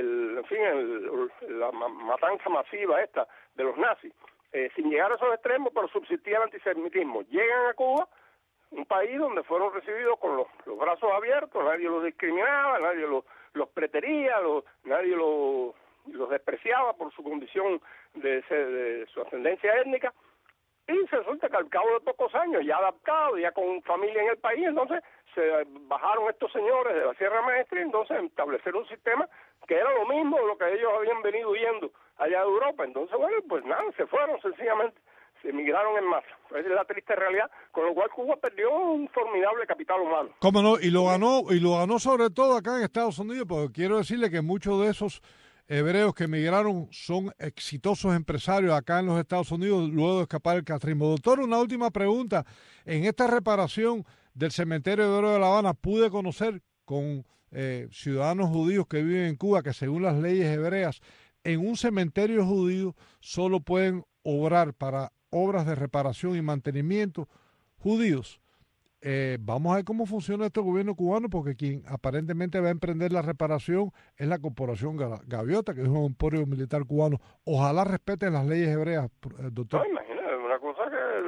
la matanza masiva esta de los nazis. Sin llegar a esos extremos, pero subsistía el antisemitismo. Llegan a Cuba, un país donde fueron recibidos con los brazos abiertos, nadie los discriminaba, nadie los pretería, nadie los despreciaba por su condición de su ascendencia étnica, y se resulta que al cabo de pocos años, ya adaptados, ya con familia en el país, entonces se bajaron estos señores de la Sierra Maestra y entonces establecieron un sistema que era lo mismo de lo que ellos habían venido huyendo allá de Europa. Entonces, bueno, pues nada, se fueron sencillamente, se emigraron en masa. Esa es la triste realidad, con lo cual Cuba perdió un formidable capital humano. ¿Cómo no? Y lo ganó sobre todo acá en Estados Unidos, porque quiero decirle que muchos de esos hebreos que emigraron son exitosos empresarios acá en los Estados Unidos luego de escapar del castrismo. Doctor, una última pregunta. En esta reparación del cementerio hebreo de La Habana pude conocer con ciudadanos judíos que viven en Cuba que según las leyes hebreas en un cementerio judío solo pueden obrar para obras de reparación y mantenimiento judíos. Vamos a ver cómo funciona este gobierno cubano, porque quien aparentemente va a emprender la reparación es la Corporación Gaviota, que es un emporio militar cubano. Ojalá respeten las leyes hebreas, doctor. No, imagínate, una cosa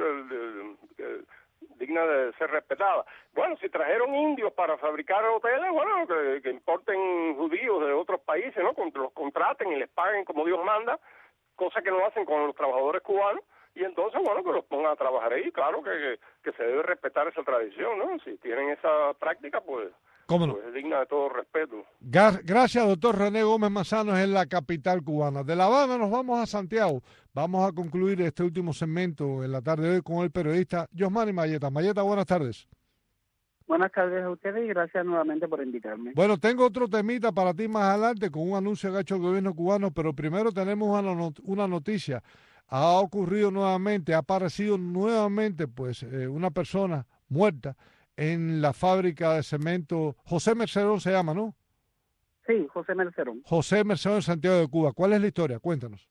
que digna de ser respetada. Bueno, si trajeron indios para fabricar hoteles, bueno, que importen judíos de otros países, ¿no? Que los contraten y les paguen como Dios manda, cosa que no hacen con los trabajadores cubanos. Y entonces, bueno, que los pongan a trabajar ahí. Claro que se debe respetar esa tradición, ¿no? Si tienen esa práctica, pues, ¿cómo no? Pues es digna de todo respeto. Gracias, doctor René Gómez Manzanos, en la capital cubana. De La Habana nos vamos a Santiago. Vamos a concluir este último segmento en la tarde de hoy con el periodista Yosmani Mayeta. Mayeta, buenas tardes. Buenas tardes a ustedes y gracias nuevamente por invitarme. Bueno, tengo otro temita para ti más adelante con un anuncio que ha hecho el gobierno cubano, pero primero tenemos una noticia. ha ocurrido nuevamente, ha aparecido nuevamente pues una persona muerta en la fábrica de cemento. José Mercedón se llama, ¿no? Sí, José Mercedón. José Mercedón en Santiago de Cuba. ¿Cuál es la historia? Cuéntanos.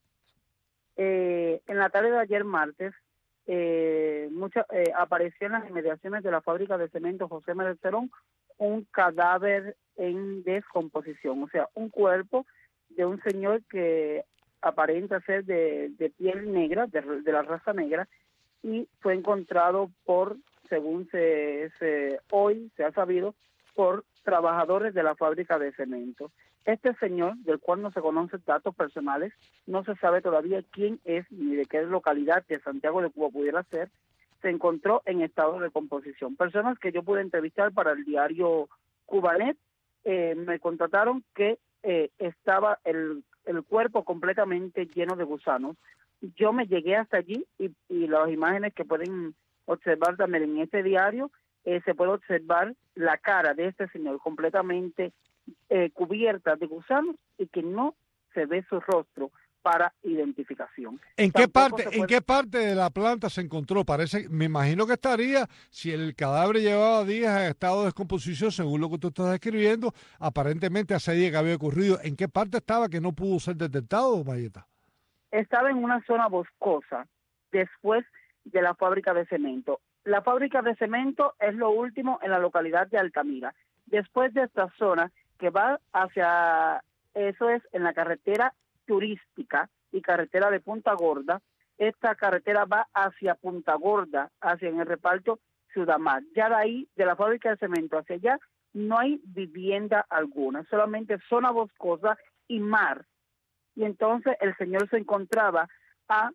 En la tarde de ayer martes, apareció en las inmediaciones de la fábrica de cemento José Mercedón un cadáver en descomposición, o sea, un cuerpo de un señor que aparenta ser de piel negra, de la raza negra, y fue encontrado según hoy se ha sabido, por trabajadores de la fábrica de cemento. Este señor, del cual no se conocen datos personales, no se sabe todavía quién es ni de qué localidad de Santiago de Cuba pudiera ser, se encontró en estado de descomposición. Personas que yo pude entrevistar para el diario Cubanet me contataron que estaba el cuerpo completamente lleno de gusanos. Yo me llegué hasta allí y las imágenes que pueden observar también en este diario, se puede observar la cara de este señor completamente cubierta de gusanos y que no se ve su rostro para identificación. ¿En qué parte de la planta se encontró? Me imagino que estaría, si el cadáver llevaba días en estado de descomposición, según lo que tú estás describiendo, aparentemente hace días que había ocurrido. ¿En qué parte estaba que no pudo ser detectado, Mayeta? Estaba en una zona boscosa, después de la fábrica de cemento. La fábrica de cemento es lo último en la localidad de Altamira. Después de esta zona, que va eso es en la carretera turística y carretera de Punta Gorda, esta carretera va hacia Punta Gorda, hacia en el reparto Ciudad Mar. Ya de ahí, de la fábrica de cemento hacia allá, no hay vivienda alguna, solamente zona boscosa y mar. Y entonces el señor se encontraba a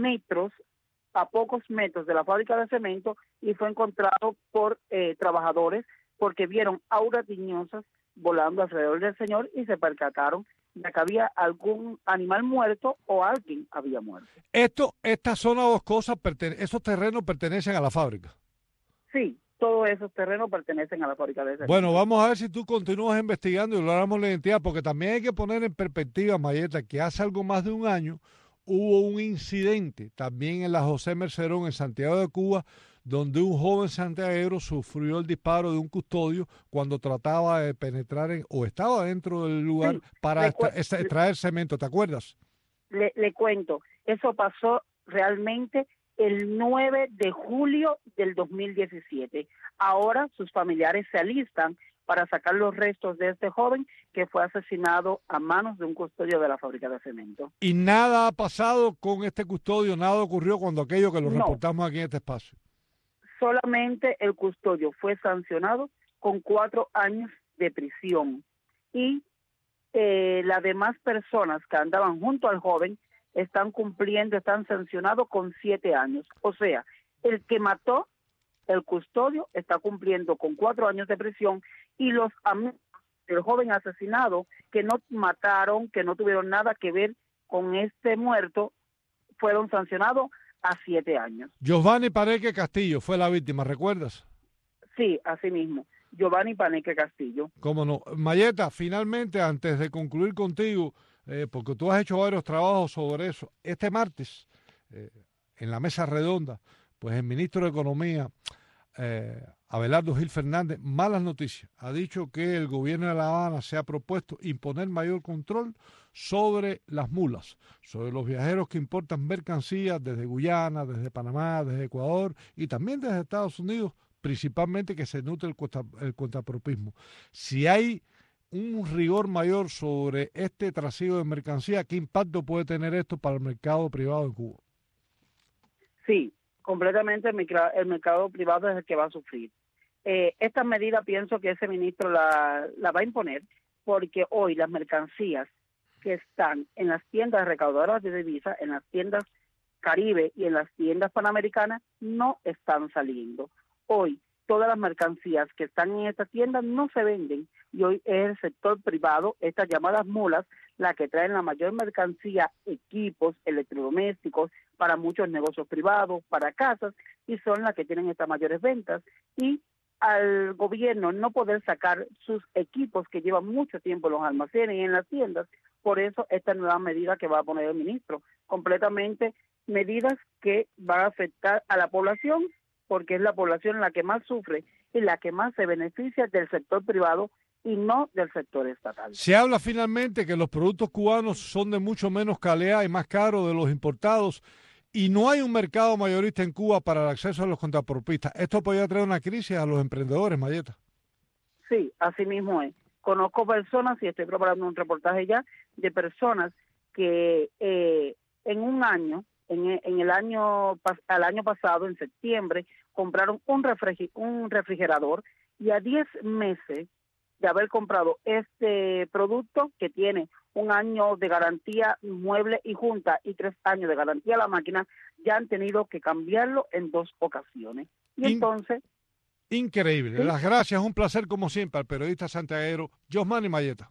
pocos metros de la fábrica de cemento y fue encontrado por trabajadores porque vieron auras tiñosas volando alrededor del señor y se percataron de que había algún animal muerto o alguien había muerto. Esta zona boscosa, esos terrenos pertenecen a la fábrica. Sí, todos esos terrenos pertenecen a la fábrica de cemento. Bueno, vamos a ver si tú continúas investigando y logramos la identidad, porque también hay que poner en perspectiva, Mayeta, que hace algo más de un año hubo un incidente también en la José Mercedón en Santiago de Cuba, donde un joven santiaguero sufrió el disparo de un custodio cuando trataba de penetrar o estaba dentro del lugar para extraer cemento. ¿Te acuerdas? Le cuento, eso pasó realmente el 9 de julio del 2017. Ahora sus familiares se alistan para sacar los restos de este joven que fue asesinado a manos de un custodio de la fábrica de cemento. ¿Y nada ha pasado con este custodio? ¿Nada ocurrió cuando aquello que lo reportamos aquí en este espacio? Solamente el custodio fue sancionado con 4 años de prisión y las demás personas que andaban junto al joven están sancionados con 7 años. O sea, el que mató el custodio está cumpliendo con 4 años de prisión y los amigos del joven asesinado que no mataron, que no tuvieron nada que ver con este muerto, fueron sancionados a 7 años. Giovanni Paneque Castillo fue la víctima, ¿recuerdas? Sí, así mismo. Giovanni Paneque Castillo. ¿Cómo no? Mayeta, finalmente, antes de concluir contigo, porque tú has hecho varios trabajos sobre eso, este martes, en la mesa redonda, pues el ministro de Economía, Abelardo Gil Fernández, malas noticias, ha dicho que el gobierno de La Habana se ha propuesto imponer mayor control sobre las mulas, sobre los viajeros que importan mercancías desde Guyana, desde Panamá, desde Ecuador y también desde Estados Unidos, principalmente que se nutre el contrapropismo. Si hay un rigor mayor sobre este trasiego de mercancía, ¿qué impacto puede tener esto para el mercado privado de Cuba? Sí, completamente el mercado privado es el que va a sufrir. Esta medida pienso que ese ministro la va a imponer porque hoy las mercancías que están en las tiendas recaudadoras de divisas, en las tiendas Caribe y en las tiendas panamericanas no están saliendo. Hoy todas las mercancías que están en estas tiendas no se venden y hoy es el sector privado, estas llamadas mulas, la que traen la mayor mercancía, equipos, electrodomésticos para muchos negocios privados, para casas y son las que tienen estas mayores ventas y al gobierno no poder sacar sus equipos que llevan mucho tiempo en los almacenes y en las tiendas, por eso esta nueva medida que va a poner el ministro, completamente medidas que van a afectar a la población, porque es la población la que más sufre y la que más se beneficia del sector privado y no del sector estatal. Se habla finalmente que los productos cubanos son de mucho menos calidad y más caros de los importados, y no hay un mercado mayorista en Cuba para el acceso a los contrapropistas. ¿Esto podría traer una crisis a los emprendedores, Mayeta? Sí, así mismo es. Conozco personas, y estoy preparando un reportaje ya, de personas que en un año, al año pasado, en septiembre, compraron un refrigerador, y a 10 meses de haber comprado este producto, que tiene 1 año de garantía mueble y junta y 3 años de garantía a la máquina, ya han tenido que cambiarlo en 2 ocasiones. Y entonces... Increíble. ¿Sí? Las gracias, un placer como siempre al periodista santiaguero Josmani Mayeta.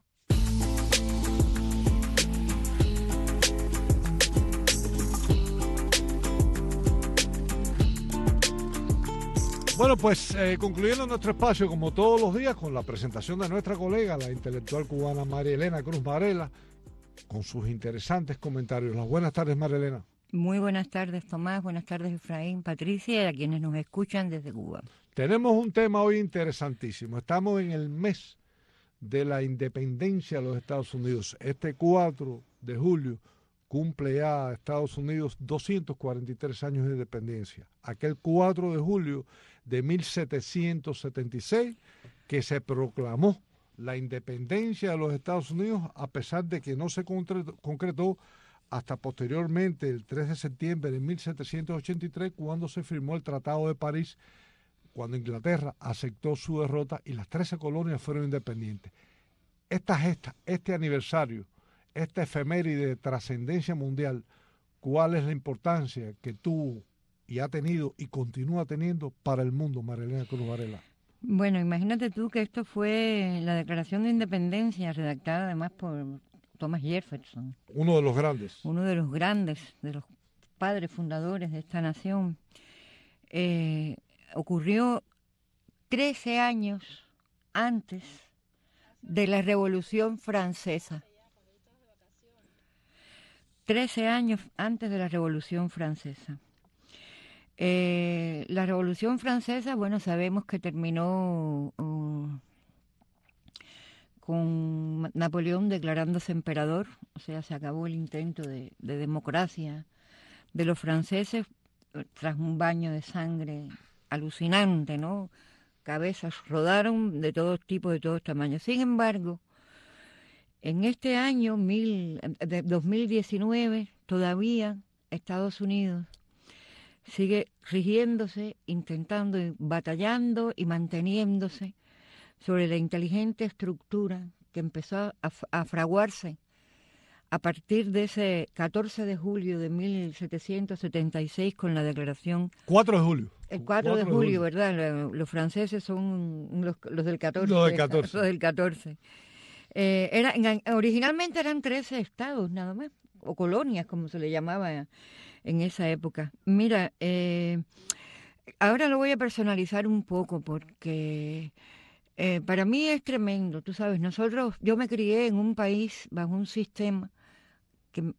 Bueno, pues concluyendo nuestro espacio, como todos los días, con la presentación de nuestra colega, la intelectual cubana María Elena Cruz Varela, con sus interesantes comentarios. Las buenas tardes, María Elena. Muy buenas tardes, Tomás. Buenas tardes, Efraín, Patricia, y a quienes nos escuchan desde Cuba. Tenemos un tema hoy interesantísimo. Estamos en el mes de la independencia de los Estados Unidos. Este 4 de julio cumple ya Estados Unidos 243 años de independencia. Aquel 4 de julio de 1776 que se proclamó la independencia de los Estados Unidos, a pesar de que no se concretó hasta posteriormente, el 3 de septiembre de 1783, cuando se firmó el Tratado de París, cuando Inglaterra aceptó su derrota y las 13 colonias fueron independientes. Esta gesta, este aniversario, esta efeméride de trascendencia mundial, ¿cuál es la importancia que tuvo y ha tenido y continúa teniendo para el mundo, María Elena Cruz Varela? Bueno, imagínate tú que esto fue la Declaración de Independencia, redactada además por Thomas Jefferson. Uno de los grandes. Uno de los grandes, de los padres fundadores de esta nación. Ocurrió 13 años antes de la Revolución Francesa. 13 años antes de la Revolución Francesa. La Revolución Francesa, bueno, sabemos que terminó con Napoleón declarándose emperador, o sea, se acabó el intento de democracia de los franceses tras un baño de sangre alucinante, ¿no? Cabezas rodaron de todos tipos, de todos tamaños. Sin embargo, en este año 2019, todavía Estados Unidos sigue rigiéndose, intentando, batallando y manteniéndose sobre la inteligente estructura que empezó a fraguarse a partir de ese 14 de julio de 1776 con la declaración... 4 de julio. El 4 de julio, ¿verdad? Los franceses son los del 14. Los del 14. Los del 14. Originalmente eran 13 estados nada más, o colonias, como se le llamaba en esa época. Mira, ahora lo voy a personalizar un poco porque para mí es tremendo. Tú sabes, yo me crié en un país bajo un sistema que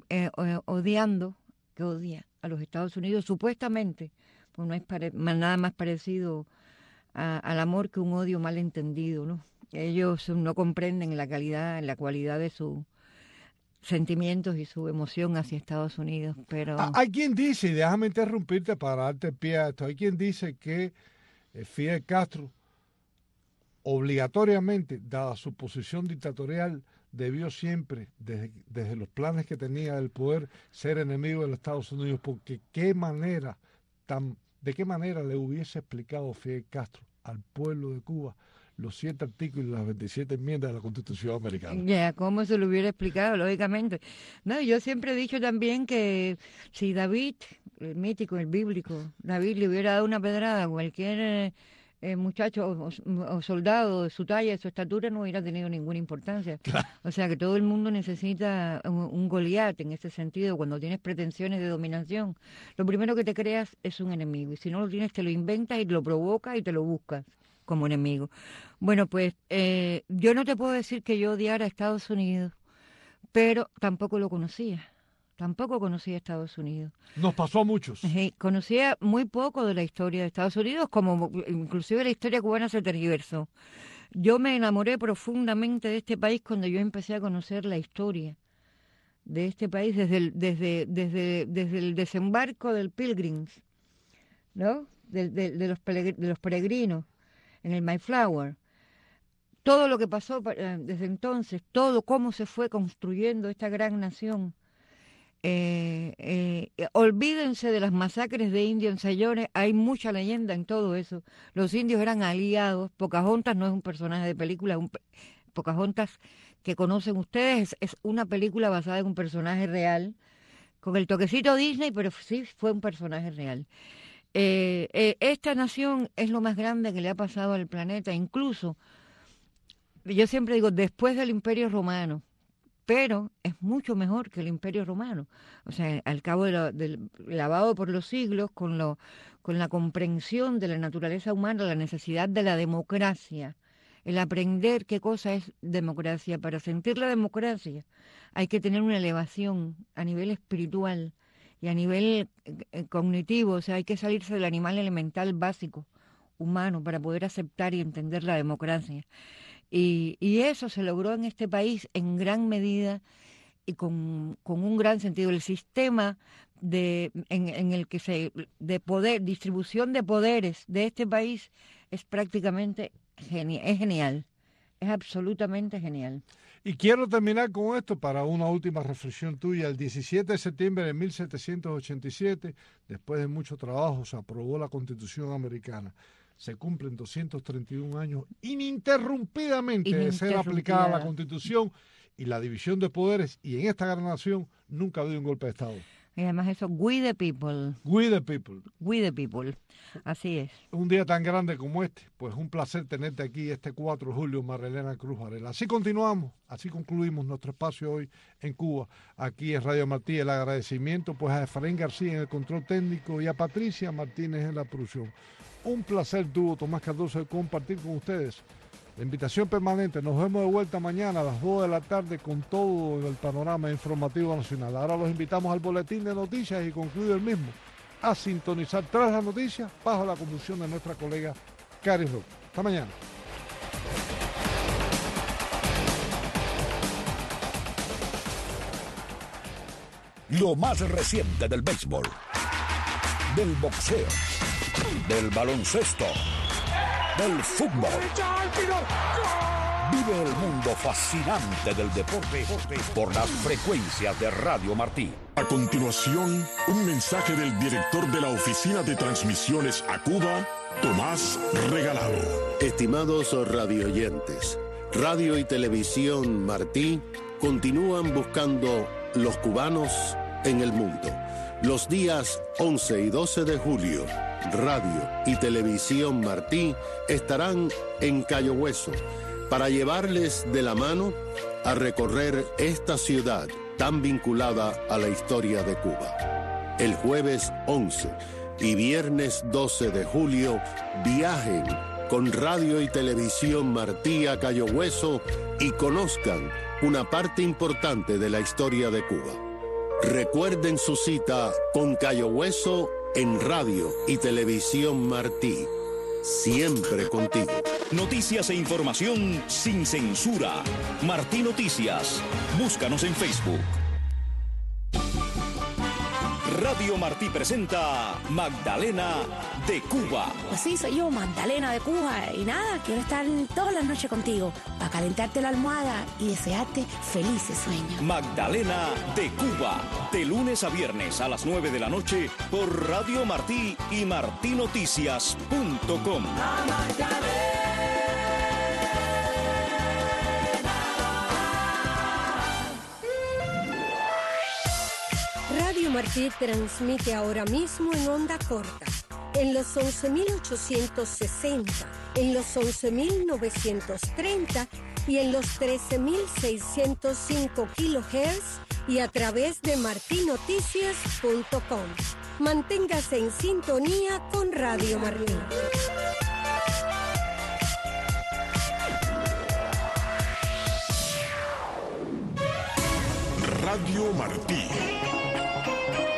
que odia a los Estados Unidos, supuestamente, pues no es nada más parecido al amor que un odio mal entendido, ¿no? Ellos no comprenden la cualidad de sus sentimientos y su emoción hacia Estados Unidos, pero... Hay quien dice, y déjame interrumpirte para darte pie a esto, hay quien dice que Fidel Castro, obligatoriamente, dada su posición dictatorial, debió siempre, desde los planes que tenía del poder, ser enemigo de los Estados Unidos, porque ¿de qué manera le hubiese explicado Fidel Castro al pueblo de Cuba los 7 artículos y las 27 enmiendas de la Constitución americana? Ya, ¿cómo se lo hubiera explicado? Lógicamente. No, yo siempre he dicho también que si David, el mítico, el bíblico, David le hubiera dado una pedrada a cualquier muchacho o soldado de su talla, de su estatura, no hubiera tenido ninguna importancia. Claro. O sea que todo el mundo necesita un Goliat en ese sentido. Cuando tienes pretensiones de dominación, lo primero que te creas es un enemigo, y si no lo tienes te lo inventas y te lo provocas y te lo buscas como enemigo. Bueno, pues yo no te puedo decir que yo odiara a Estados Unidos, pero tampoco lo conocía. Tampoco conocía Estados Unidos. Nos pasó a muchos. Conocía muy poco de la historia de Estados Unidos, como inclusive la historia cubana se tergiversó. Yo me enamoré profundamente de este país cuando yo empecé a conocer la historia de este país desde el desembarco del Pilgrims, ¿no? De los peregrinos en el Mayflower. Todo lo que pasó desde entonces, todo cómo se fue construyendo esta gran nación. Olvídense de las masacres de indios en Sayones, hay mucha leyenda en todo eso. Los indios eran aliados. Pocahontas no es un personaje de película, Pocahontas que conocen ustedes es una película basada en un personaje real, con el toquecito Disney, pero sí fue un personaje real. Esta nación es lo más grande que le ha pasado al planeta, incluso, yo siempre digo, después del Imperio Romano, pero es mucho mejor que el Imperio Romano. O sea, al cabo del lavado por los siglos, con la comprensión de la naturaleza humana, la necesidad de la democracia, el aprender qué cosa es democracia. Para sentir la democracia hay que tener una elevación a nivel espiritual y a nivel cognitivo. O sea, hay que salirse del animal elemental básico humano para poder aceptar y entender la democracia. Y eso se logró en este país en gran medida y con un gran sentido. El sistema en el que de poder, distribución de poderes de este país es prácticamente genial, es absolutamente genial. Y quiero terminar con esto para una última reflexión tuya. El 17 de septiembre de 1787, después de mucho trabajo, se aprobó la Constitución americana. Se cumplen 231 años ininterrumpidamente de ser aplicada la Constitución y la división de poderes, y en esta gran nación nunca ha habido un golpe de Estado. Y además eso, we the people. We the people. We the people. Así es. Un día tan grande como este, pues un placer tenerte aquí este 4 de julio, Marilena Cruz Varela. Así continuamos, así concluimos nuestro espacio hoy en Cuba, aquí en Radio Martí. El agradecimiento pues a Efraín García en el control técnico y a Patricia Martínez en la producción. Un placer tuvo Tomás Cardoso de compartir con ustedes. La invitación permanente, nos vemos de vuelta mañana a las 2 de la tarde con todo el panorama informativo nacional. Ahora los invitamos al boletín de noticias y concluye el mismo a sintonizar tras las noticias bajo la conducción de nuestra colega Cari Roque. Hasta mañana. Lo más reciente del béisbol, del boxeo, del baloncesto, del fútbol. Vive el mundo fascinante del deporte por las frecuencias de Radio Martí. A continuación, un mensaje del director de la Oficina de Transmisiones a Cuba, Tomás Regalado. Estimados radioyentes, Radio y Televisión Martí continúan buscando los cubanos en el mundo. Los días 11 y 12 de julio, Radio y Televisión Martí estarán en Cayo Hueso para llevarles de la mano a recorrer esta ciudad tan vinculada a la historia de Cuba. El jueves 11 y viernes 12 de julio, viajen con Radio y Televisión Martí a Cayo Hueso y conozcan una parte importante de la historia de Cuba. Recuerden su cita con Cayo Hueso en Radio y Televisión Martí. Siempre contigo. Noticias e información sin censura. Martí Noticias. Búscanos en Facebook. Radio Martí presenta Magdalena de Cuba. Pues sí, soy yo, Magdalena de Cuba. Y nada, quiero estar todas las noches contigo para calentarte la almohada y desearte felices sueños. Magdalena de Cuba. De lunes a viernes a las 9 de la noche por Radio Martí y martinoticias.com. Radio Martí transmite ahora mismo en onda corta, en los 11.860, en los 11.930 y en los 13.605 kHz y a través de martinoticias.com. Manténgase en sintonía con Radio Martí. Radio Martí.